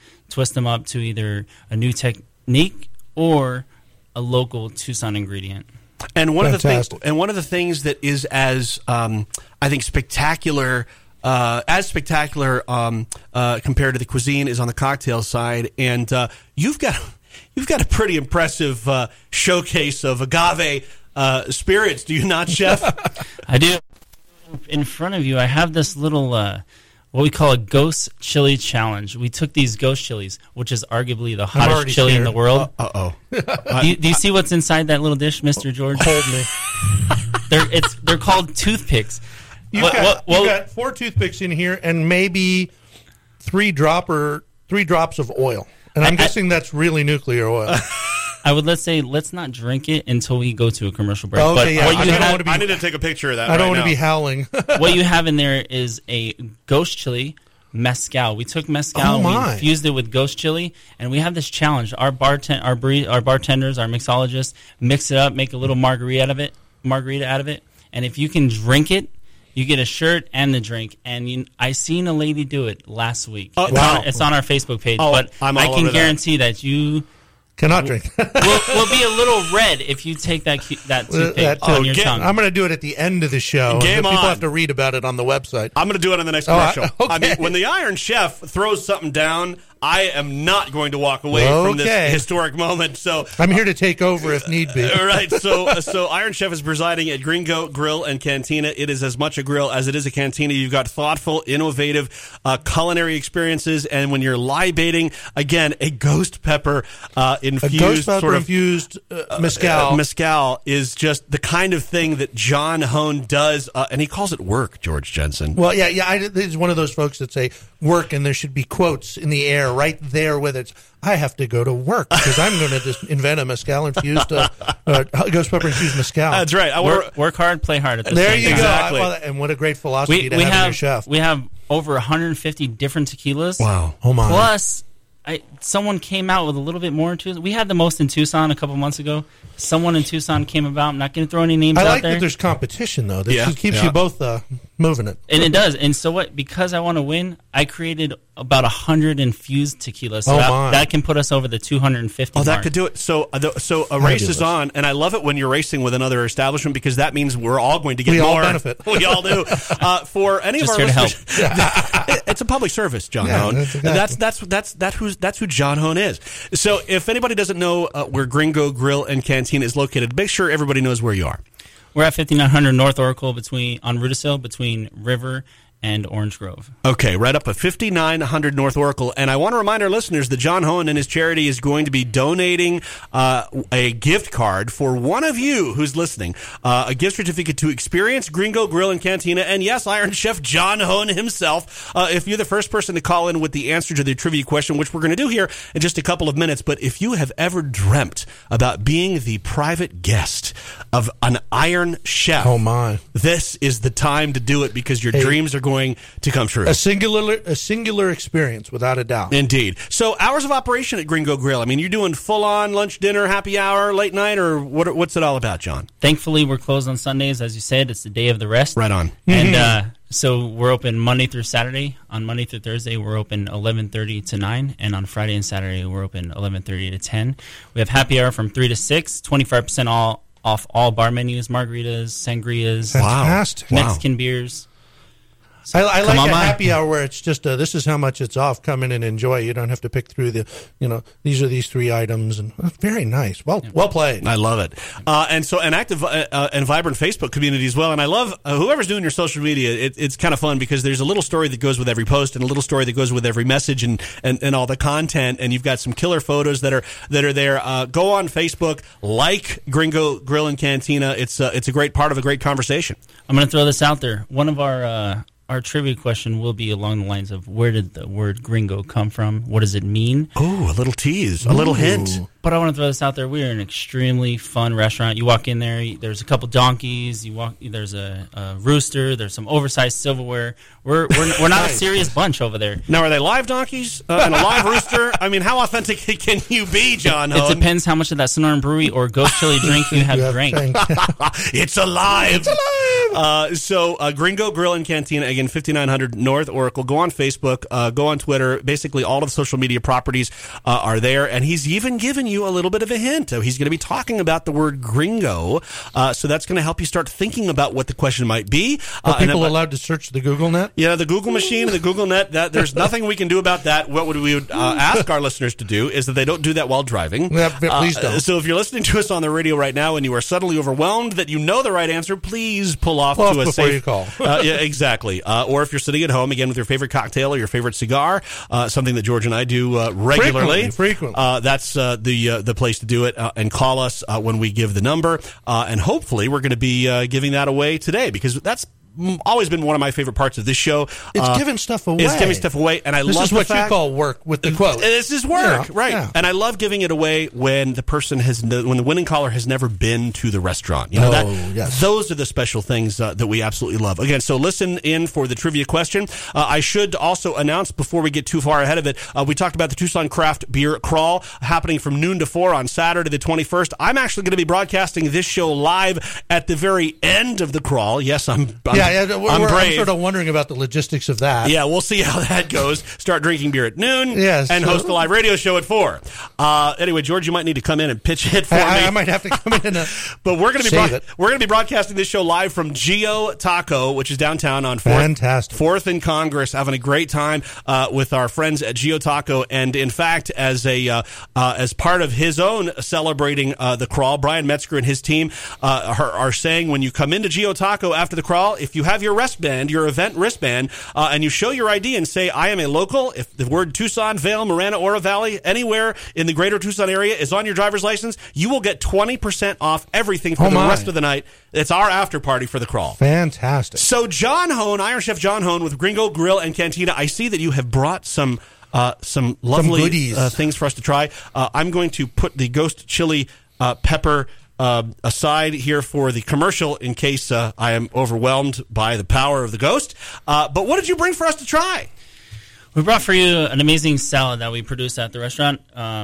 to either a new technique or a local Tucson ingredient. And one of the things that is as I think spectacular compared to the cuisine is on the cocktail side, and you've got a pretty impressive showcase of agave spirits, do you not, Chef? I do. In front of you, I have this little what we call a ghost chili challenge. We took these ghost chilies, which is arguably the hottest chili in the world. Do you see what's inside that little dish, Mr. George? Hold me. They're called toothpicks. You've got 4 toothpicks in here and maybe 3 drops of oil. And I'm guessing that's really nuclear oil. Let's not drink it until we go to a commercial break. Okay, but yeah. I need to take a picture of that. I don't want to be howling. What you have in there is a ghost chili mezcal. We took mezcal and we infused it with ghost chili, and we have this challenge. Our bartenders, our mixologists, mix it up, make a little margarita out of it, and if you can drink it, you get a shirt and the drink. And I seen a lady do it last week. It's on our Facebook page, but I can guarantee that you cannot drink. We'll be a little red if you take that toothpick on your tongue. I'm going to do it at the end of the show. People have to read about it on the website. I'm going to do it on the next commercial. Okay. I mean, when the Iron Chef throws something down, I am not going to walk away from this historic moment. So I'm here to take over if need be. Right. So Iron Chef is presiding at Gringo Grill and Cantina. It is as much a grill as it is a cantina. You've got thoughtful, innovative culinary experiences, and when you're libating, again, a ghost pepper infused mezcal. Mezcal is just the kind of thing that John Hone does, and he calls it work, George Jensen. Well, he's one of those folks that say work, and there should be quotes in the air right there with it. I have to go to work because I'm going to just invent a mezcal infused, ghost pepper infused mezcal. That's right. Work hard, play hard. At the there same you time. go. Exactly. And what a great philosophy to have in your chef. We have over 150 different tequilas. Wow. Oh my. Plus, someone came out with a little bit more in Tucson. We had the most in Tucson a couple months ago. Someone in Tucson came about. I'm not going to throw any names out there. I like that there's competition, though. That keeps you both moving it. And it does. And so what? Because I want to win, I created about 100 infused tequilas. So that can put us over the 250 mark. That could do it. So a race is on, and I love it when you're racing with another establishment because that means we're all going to get more. We all benefit. We all do. For any Just of our here listeners, to help. It's a public service, John Hone. That's who John Hone is. So if anybody doesn't know where Gringo Grill and Cantina is located, make sure everybody knows where you are. We're at 5900 North Oracle on Rudisill between River and Orange Grove. Okay, right up at 5900 North Oracle. And I want to remind our listeners that John Hone and his charity is going to be donating a gift card for one of you who's listening, a gift certificate to experience Gringo Grill and Cantina, and yes, Iron Chef John Hone himself. If you're the first person to call in with the answer to the trivia question, which we're going to do here in just a couple of minutes, but if you have ever dreamt about being the private guest of an Iron Chef, oh my, this is the time to do it because your dreams are going to come true. A singular experience, without a doubt. Indeed. So, hours of operation at Gringo Grill. I mean, you're doing full-on lunch, dinner, happy hour, late night, or what's it all about, John? Thankfully, we're closed on Sundays. As you said, it's the day of the rest. Right on. And so we're open Monday through Saturday. On Monday through Thursday, we're open 11:30 to 9. And on Friday and Saturday, we're open 11:30 to 10. We have happy hour from 3 to 6, 25% off all bar menus, margaritas, sangrias. Fantastic. Mexican beers. I like a happy hour where it's just this is how much it's off. Come in and enjoy. You don't have to pick through these are these three items, and very nice. Well played. I love it. And so an active and vibrant Facebook community as well. And I love whoever's doing your social media. It's kind of fun because there's a little story that goes with every post and a little story that goes with every message and all the content. And you've got some killer photos that are there. Go on Facebook, like Gringo Grill and Cantina. It's a great part of a great conversation. I'm going to throw this out there. One of our trivia question will be along the lines of where did the word gringo come from? What does it mean? Oh, a little tease, a little hint. But I want to throw this out there. We are an extremely fun restaurant. You walk in there, there's a couple donkeys. There's a rooster. There's some oversized silverware. We're not a serious bunch over there. Now, are they live donkeys and a live rooster? I mean, how authentic can you be, John Hone? It depends how much of that Sonoran Brewery or Ghost Chili drink you have drank. It's alive. It's alive. So Gringo Grill and Cantina, again, 5900 North Oracle. Go on Facebook. Go on Twitter. Basically, all of the social media properties are there. And he's even given you a little bit of a hint. He's going to be talking about the word gringo. So that's going to help you start thinking about what the question might be. Are people allowed to search the Google net? Yeah, the Google machine and the Google net. There's nothing we can do about that. What we would ask our listeners to do is that they don't do that while driving. Yeah, please don't. So if you're listening to us on the radio right now and you are suddenly overwhelmed that you know the right answer, please pull off to a before safe. You call. Yeah, exactly. Or if you're sitting at home again with your favorite cocktail or your favorite cigar, something that George and I do regularly. Frequently. That's the place to do it. And call us when we give the number. And hopefully we're going to be giving that away today because that's always been one of my favorite parts of this show. It's giving stuff away. It's giving stuff away, and I this love is the what fact, you call work with the quote. This is work, Yeah, right? yeah. And I love giving it away when the person when the winning caller has never been to the restaurant. You know yes. Those are the special things that we absolutely love. Again, so listen in for the trivia question. I should also announce before we get too far ahead of it, we talked about the Tucson Craft Beer Crawl happening from noon to 4 on Saturday the 21st. I'm actually going to be broadcasting this show live at the very end of the crawl. Yes, I'm brave. I'm sort of wondering about the logistics of that. Yeah, we'll see how that goes. Start drinking beer at noon and host a live radio show at 4. Anyway, George, you might need to come in and pitch it for me. I might have to come in and but we're going to be broadcasting this show live from Geo Taco, which is downtown on 4th and Congress, having a great time with our friends at Geo Taco. And in fact, as part of his own celebrating the crawl, Brian Metzger and his team are saying when you come into Geo Taco after the crawl, if you have your wristband, your event wristband, and you show your ID and say, I am a local, if the word Tucson, Vail, Marana, Oro Valley, anywhere in the greater Tucson area is on your driver's license, you will get 20% off everything for the rest of the night. It's our after party for the crawl. Fantastic. So John Hone, Iron Chef John Hone with Gringo Grill and Cantina, I see that you have brought some lovely things for us to try. I'm going to put the ghost chili pepper aside here for the commercial in case I am overwhelmed by the power of the ghost. But what did you bring for us to try? We brought for you an amazing salad that we produce at the restaurant.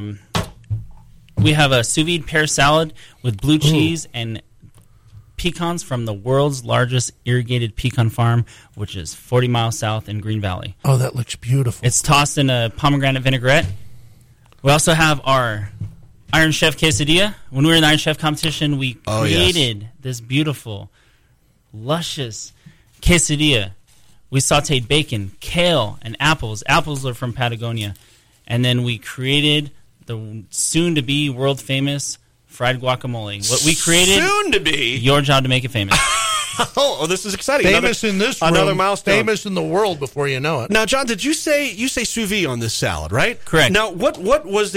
We have a sous vide pear salad with blue cheese and pecans from the world's largest irrigated pecan farm, which is 40 miles south in Green Valley. Oh, that looks beautiful. It's tossed in a pomegranate vinaigrette. We also have our Iron Chef quesadilla. When we were in the Iron Chef competition, we created this beautiful, luscious quesadilla. We sauteed bacon, kale, and apples. Apples are from Patagonia. And then we created the soon-to-be world-famous fried guacamole. What we created, soon-to-be, your job to make it famous. Oh, this is exciting. Famous in this room, another milestone. Famous in the world before you know it. Now, John, did you say sous vide on this salad, right? Correct. Now, what was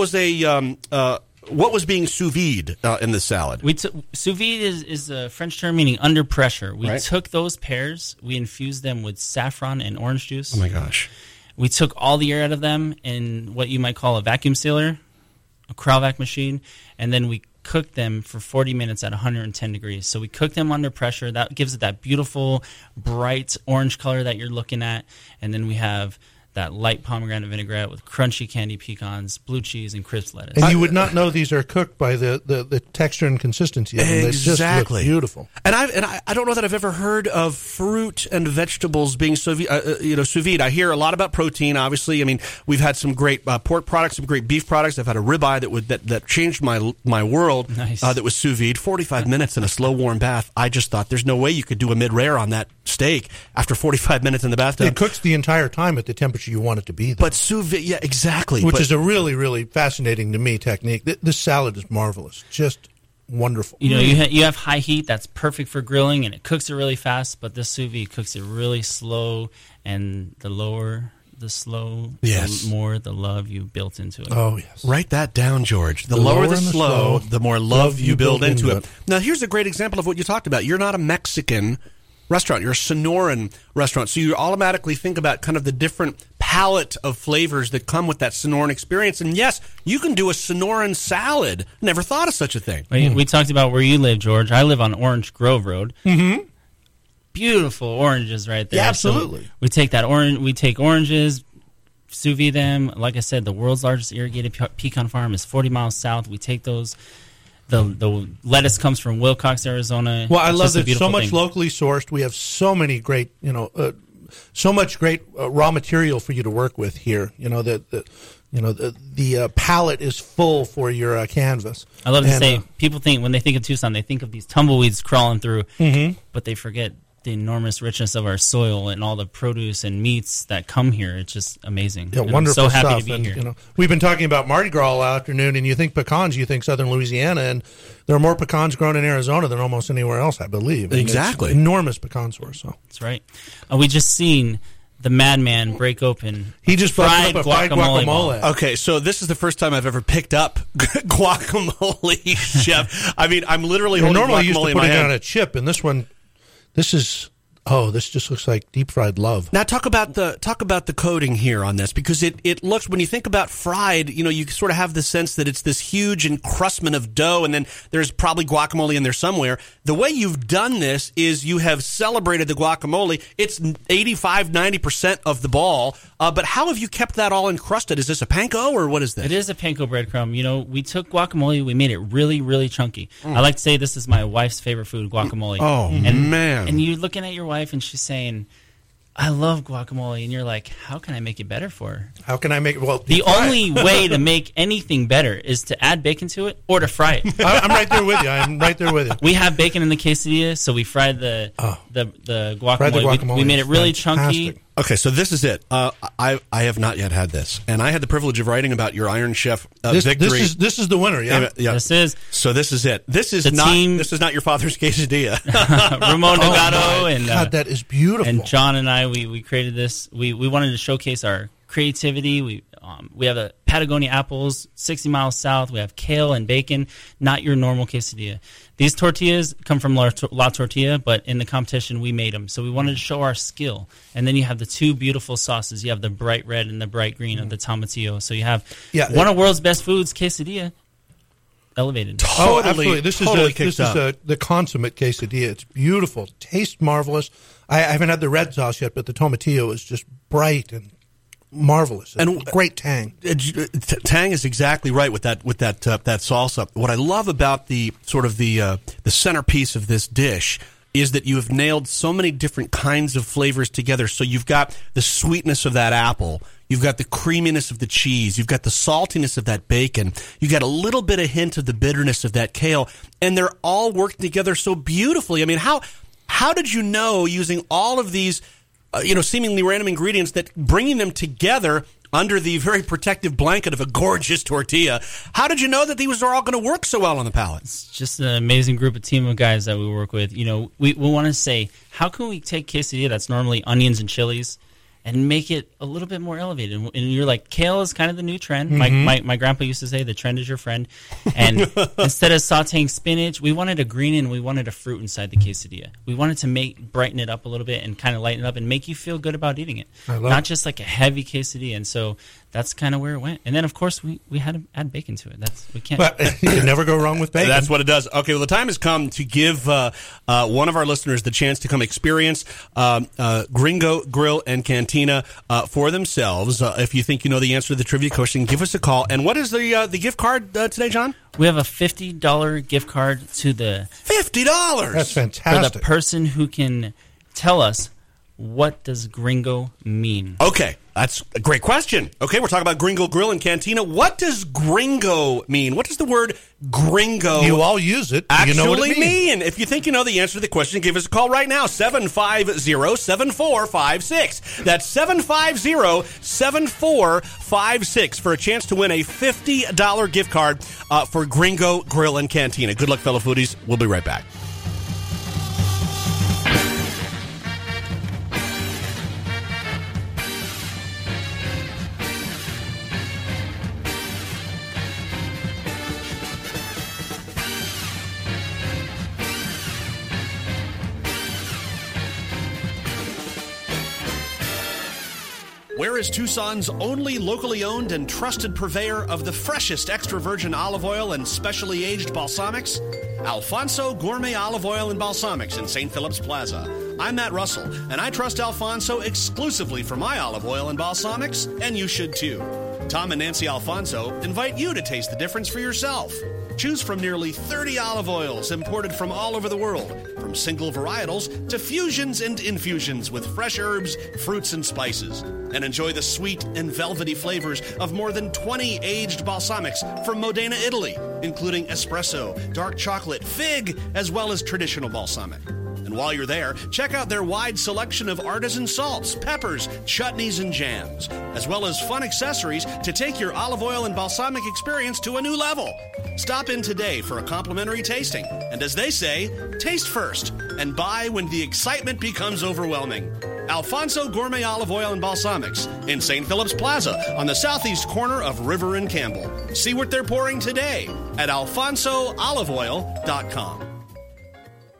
being sous vide in the salad? Sous vide is a French term meaning under pressure. We took those pears, we infused them with saffron and orange juice. Oh my gosh! We took all the air out of them in what you might call a vacuum sealer, a Cryovac machine, and then we cooked them for 40 minutes at 110 degrees. So we cooked them under pressure. That gives it that beautiful, bright orange color that you're looking at. And then we have that light pomegranate vinaigrette with crunchy candy pecans, blue cheese, and crisp lettuce. And you would not know these are cooked by the texture and consistency of them. They just look beautiful. And I don't know that I've ever heard of fruit and vegetables being sous vide. I hear a lot about protein. Obviously, I mean we've had some great pork products, some great beef products. I've had a ribeye that changed my world. Nice. That was sous vide, 45 minutes in a slow warm bath. I just thought there's no way you could do a mid rare on that steak after 45 minutes in the bathtub. It cooks the entire time at the temperature you want it to be. But sous vide, yeah, exactly. Which is a really, really fascinating to me technique. This salad is marvelous. Just wonderful. You know, you have high heat that's perfect for grilling, and it cooks it really fast, but this sous vide cooks it really slow, and the lower the slow, the more the love you built into it. Oh, yes. Write that down, George. The lower the slow, the more love you build into it. Now, here's a great example of what you talked about. You're not a Mexican restaurant. You're a Sonoran restaurant. So you automatically think about kind of the different palette of flavors that come with that Sonoran experience. And yes, you can do a Sonoran salad. Never thought of such a thing. We talked about where you live, George. I live on Orange Grove Road. Mm-hmm. Beautiful oranges right there. Yeah, absolutely. So we take oranges, sous vide them. Like I said, the world's largest irrigated pecan farm is 40 miles south. We take those. The lettuce comes from Wilcox, Arizona. Well, I love that so much locally sourced. We have so many great, so much great raw material for you to work with here. The palette is full for your canvas. I love to say, people think when they think of Tucson, they think of these tumbleweeds crawling through, but they forget the enormous richness of our soil and all the produce and meats that come here. It's just amazing. Yeah, wonderful I'm so happy stuff. to be and, here. We've been talking about Mardi Gras all afternoon, and you think pecans, you think southern Louisiana, and there are more pecans grown in Arizona than almost anywhere else, I believe. Exactly. It's enormous pecan source. So. That's right. We just seen the madman break open. He just fried guacamole. Okay, so this is the first time I've ever picked up guacamole, Chef. I mean, I'm literally holding normally guacamole used to in put my it hand. on a chip, and this is Oh, this just looks like deep fried love. Now talk about the coating here on this, because it looks, when you think about fried, you sort of have the sense that it's this huge encrustment of dough, and then there's probably guacamole in there somewhere. The way you've done this is you have celebrated the guacamole. It's 85-90% of the ball, but how have you kept that all encrusted? Is this a panko or what is this? It is a panko breadcrumb. We took guacamole, we made it really, really chunky. I like to say this is my wife's favorite food, guacamole. Oh, man. And you're looking at your wife and she's saying, I love guacamole. And you're like, how can I make it better for her? How can I make it? Well, the only way to make anything better is to add bacon to it or to fry it. I'm right there with you. We have bacon in the quesadilla, so we fried the guacamole. Fried the guacamole. We made it really Fantastic. chunky. Okay, so this is it. I have not yet had this, and I had the privilege of writing about your Iron Chef victory. This is the winner, yeah. This is. So this is it. This is not your father's quesadilla. Ramon Delgado and God, that is beautiful. And John and I, we created this. We wanted to showcase our creativity. We have the Patagonia apples, 60 miles south. We have kale and bacon, not your normal quesadilla. These tortillas come from La Tortilla, but in the competition, we made them. So we wanted to show our skill. And then you have the two beautiful sauces. You have the bright red and the bright green of the tomatillo. So you have one of the world's best foods, quesadilla, elevated. Absolutely. This is the consummate quesadilla. It's beautiful. Tastes marvelous. I haven't had the red sauce yet, but the tomatillo is just bright and marvelous and great tang. Tang is exactly right with that salsa. What I love about the sort of the centerpiece of this dish is that you have nailed so many different kinds of flavors together. So you've got the sweetness of that apple, you've got the creaminess of the cheese, you've got the saltiness of that bacon, you got a little bit of hint of the bitterness of that kale, and they're all working together so beautifully. I mean, how did you know, using all of these seemingly random ingredients, that bringing them together under the very protective blanket of a gorgeous tortilla, how did you know that these are all going to work so well on the palate? It's just an amazing team of guys that we work with. We want to say, how can we take quesadilla that's normally onions and chilies and make it a little bit more elevated? And you're like, kale is kind of the new trend. Mm-hmm. My grandpa used to say, the trend is your friend. And instead of sauteing spinach, we wanted a green and we wanted a fruit inside the quesadilla. We wanted to brighten it up a little bit and kind of lighten it up and make you feel good about eating it. Not just like a heavy quesadilla. And so that's kind of where it went. And then, of course, we had to add bacon to it. You can never go wrong with bacon. That's what it does. Okay, well, the time has come to give one of our listeners the chance to come experience Gringo Grill and Cantina for themselves. If you think you know the answer to the trivia question, give us a call. And what is the gift card today, John? We have a $50 gift card to the... $50? That's fantastic. For the person who can tell us, what does Gringo mean? Okay, that's a great question. Okay, we're talking about Gringo Grill and Cantina. What does Gringo mean? What does the word Gringo... You all use it. Actually you know what it mean? If you think you know the answer to the question, give us a call right now, 750-7456. That's 750-7456 for a chance to win a $50 gift card for Gringo Grill and Cantina. Good luck, fellow foodies. We'll be right back. Where is Tucson's only locally owned and trusted purveyor of the freshest extra virgin olive oil and specially aged balsamics? Alfonso Gourmet Olive Oil and Balsamics in St. Philip's Plaza. I'm Matt Russell, and I trust Alfonso exclusively for my olive oil and balsamics, and you should too. Tom and Nancy Alfonso invite you to taste the difference for yourself. Choose from nearly 30 olive oils imported from all over the world, from single varietals to fusions and infusions with fresh herbs, fruits, and spices. And enjoy the sweet and velvety flavors of more than 20 aged balsamics from Modena, Italy, including espresso, dark chocolate, fig, as well as traditional balsamic. And while you're there, check out their wide selection of artisan salts, peppers, chutneys, and jams, as well as fun accessories to take your olive oil and balsamic experience to a new level. Stop in today for a complimentary tasting. And as they say, taste first and buy when the excitement becomes overwhelming. Alfonso Gourmet Olive Oil and Balsamics in St. Philip's Plaza on the southeast corner of River and Campbell. See what they're pouring today at alfonsooliveoil.com.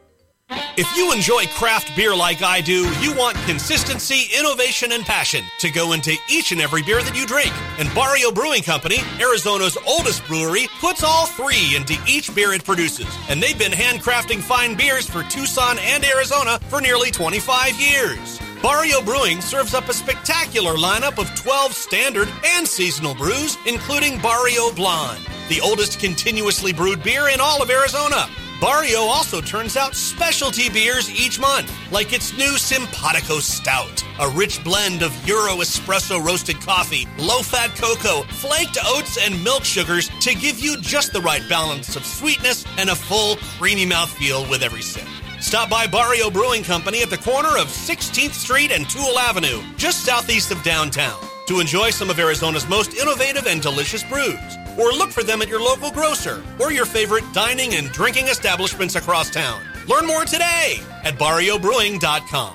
If you enjoy craft beer like I do, you want consistency, innovation, and passion to go into each and every beer that you drink. And Barrio Brewing Company, Arizona's oldest brewery, puts all three into each beer it produces. And they've been handcrafting fine beers for Tucson and Arizona for nearly 25 years. Barrio Brewing serves up a spectacular lineup of 12 standard and seasonal brews, including Barrio Blonde, the oldest continuously brewed beer in all of Arizona. Barrio also turns out specialty beers each month, like its new Simpatico Stout, a rich blend of Euro espresso roasted coffee, low-fat cocoa, flaked oats, and milk sugars to give you just the right balance of sweetness and a full, creamy mouthfeel with every sip. Stop by Barrio Brewing Company at the corner of 16th Street and Toole Avenue, just southeast of downtown, to enjoy some of Arizona's most innovative and delicious brews. Or look for them at your local grocer or your favorite dining and drinking establishments across town. Learn more today at barriobrewing.com.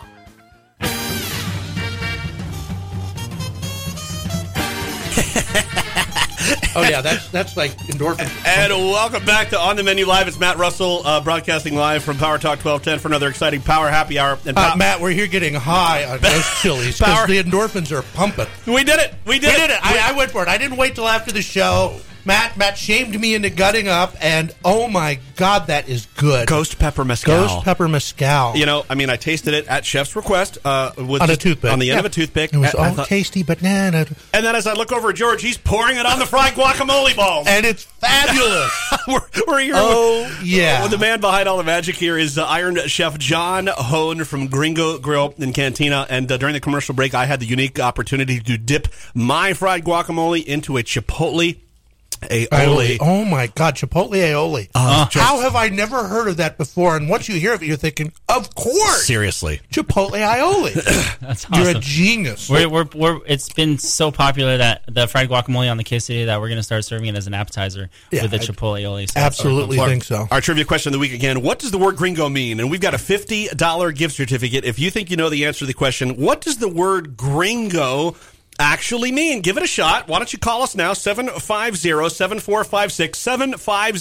Oh, yeah, that's like endorphin. And welcome back to On the Menu Live. It's Matt Russell broadcasting live from Power Talk 1210 for another exciting Power Happy Hour. And Matt, we're here getting high on those chilies because the endorphins are pumping. We did it. We did it. I went for it. I didn't wait till after the show. Matt shamed me into gutting up, and oh my God, that is good. Ghost Pepper Mezcal. Ghost Pepper Mezcal. You know, I mean, I tasted it at Chef's request with on a toothpick. On the end of a toothpick. It was tasty banana. And then as I look over at George, he's pouring it on the fried guacamole balls. And it's fabulous. we're here with the man behind all the magic here is Iron Chef John Hone from Gringo Grill and Cantina. And during the commercial break, I had the unique opportunity to dip my fried guacamole into a Chipotle aioli. Oh my God, Chipotle aioli. How have I never heard of that before? And once you hear of it, you're thinking, of course. Seriously. Chipotle aioli. That's awesome. You're a genius. It's been so popular that the fried guacamole on the quesadilla that we're going to start serving it as an appetizer with the Chipotle aioli. So absolutely think so. Our trivia question of the week again, what does the word gringo mean? And we've got a $50 gift certificate. If you think you know the answer to the question, what does the word gringo actually mean? Give it a shot. Why don't you call us now, 750-7456,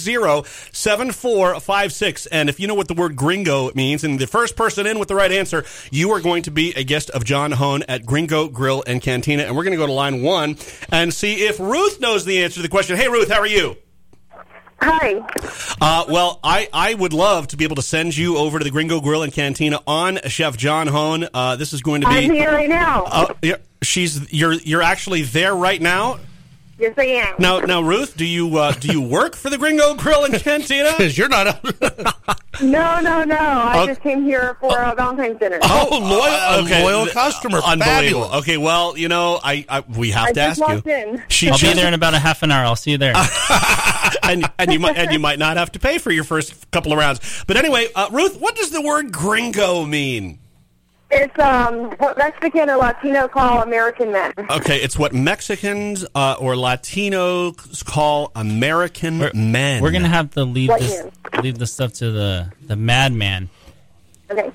750-7456. And if you know what the word gringo means, and the first person in with the right answer, you are going to be a guest of John Hone at Gringo Grill and Cantina. And we're going to go to line one and see if Ruth knows the answer to the question. Hey, Ruth, how are you? Hi. Well, I would love to be able to send you over to the Gringo Grill and Cantina on Chef John Hone. This is going to be... I'm here right now. You're actually there right now? Yes, I am. Now, Ruth, do you work for the Gringo Grill and Cantina? Because you're not. No. I just came here for a Valentine's dinner. Loyal customer. Unbelievable. Fabulous. Okay, well, you know, we have to ask you. I'll be there in about a half an hour. I'll see you there. and you might not have to pay for your first couple of rounds. But anyway, Ruth, what does the word gringo mean? It's what Mexican or Latino call American men. Okay, it's what Mexicans or Latinos call American men. We're gonna have to leave this stuff to the madman. Okay.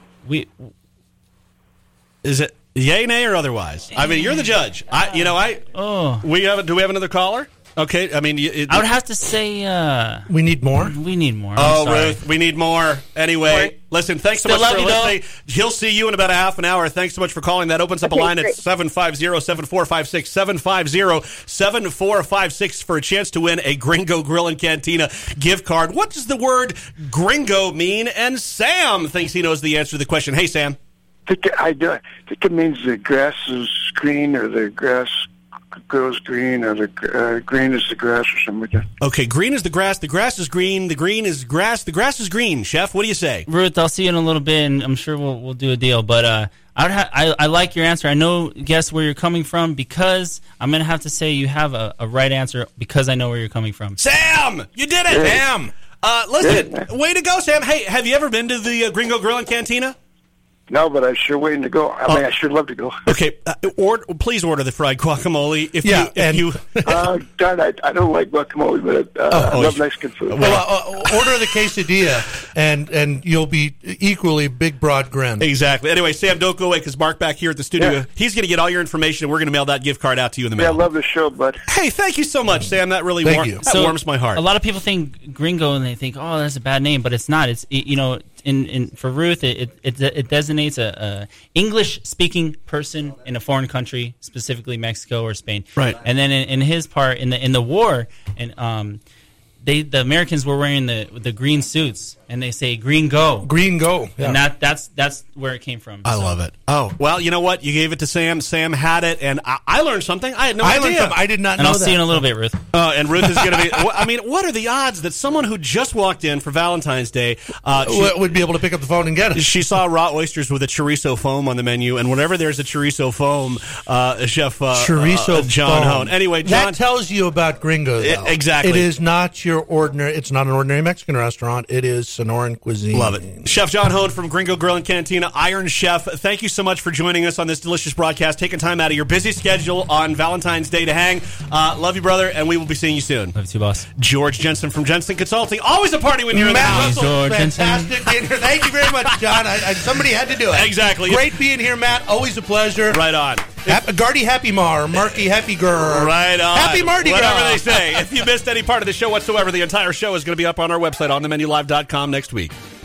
Is it yay, nay, or otherwise? I mean, you're the judge. Do we have another caller? Okay, I mean... I would have to say... we need more? We need more. Ruth, we need more. Anyway, listen, thanks so much for listening. He'll see you in about a half an hour. Thanks so much for calling. That opens up a line at 750-7456, 750-7456 for a chance to win a Gringo Grill and Cantina gift card. What does the word gringo mean? And Sam thinks he knows the answer to the question. Hey, Sam. I think it means the grass is green, or the grass grows green, or the green is the grass, or something like that. Okay, green is the grass is green, the green is grass, the grass is green. Chef, what do you say? Ruth, I'll see you in a little bit, and I'm sure we'll do a deal. But I like your answer. I know, guess where you're coming from, because I'm going to have to say you have a right answer because I know where you're coming from. Sam! You did it! Hey. Sam! Listen, way to go, Sam. Hey, have you ever been to the Gringo Grill and Cantina? No, but I'm sure waiting to go. I sure love to go. Okay, please order the fried guacamole. Darn, I don't like guacamole, but I love Mexican food. Order the quesadilla, and you'll be equally big, broad grin. Exactly. Anyway, Sam, don't go away, because Mark back here at the studio, he's going to get all your information, and we're going to mail that gift card out to you in the mail. Yeah, I love the show, bud. Hey, thank you so much, Sam. That really warms my heart. A lot of people think gringo, and they think, oh, that's a bad name, but it's not. It's for Ruth, it designates a English speaking person in a foreign country, specifically Mexico or Spain. Right. And then in his part in the war, and the Americans were wearing the green suits, and they say "green go." Green go. Yeah. And that's where it came from. I love it. Oh, well, you know what? You gave it to Sam. Sam had it, and I learned something. I had no idea. Learned something. I did not know that. And I'll see you in a little bit, Ruth. And Ruth is going to be... I mean, what are the odds that someone who just walked in for Valentine's Day... would be able to pick up the phone and get it? She saw raw oysters with a chorizo foam on the menu, and whenever there's a chorizo foam, Chef John Hone. Anyway, John... That tells you about Gringo, though. Exactly. It is not your ordinary... It's not an ordinary Mexican restaurant. It is Sonoran cuisine. Love it. Chef John Hone from Gringo Grill and Cantina, Iron Chef, thank you so much for joining us on this delicious broadcast, taking time out of your busy schedule on Valentine's Day to hang. Love you, brother, and we will be seeing you soon. Love you too, boss. George Jensen from Jensen Consulting. Always a party when you're in the house. George fantastic being here. Thank you very much, John. Somebody had to do it. Exactly. Great being here, Matt. Always a pleasure. Right on. Gardy Happy Mar, Marky Happy Girl. Right on. Happy Mardi Gras. Whatever they say. If you missed any part of the show whatsoever, the entire show is going to be up on our website, onthemenulive.com next week.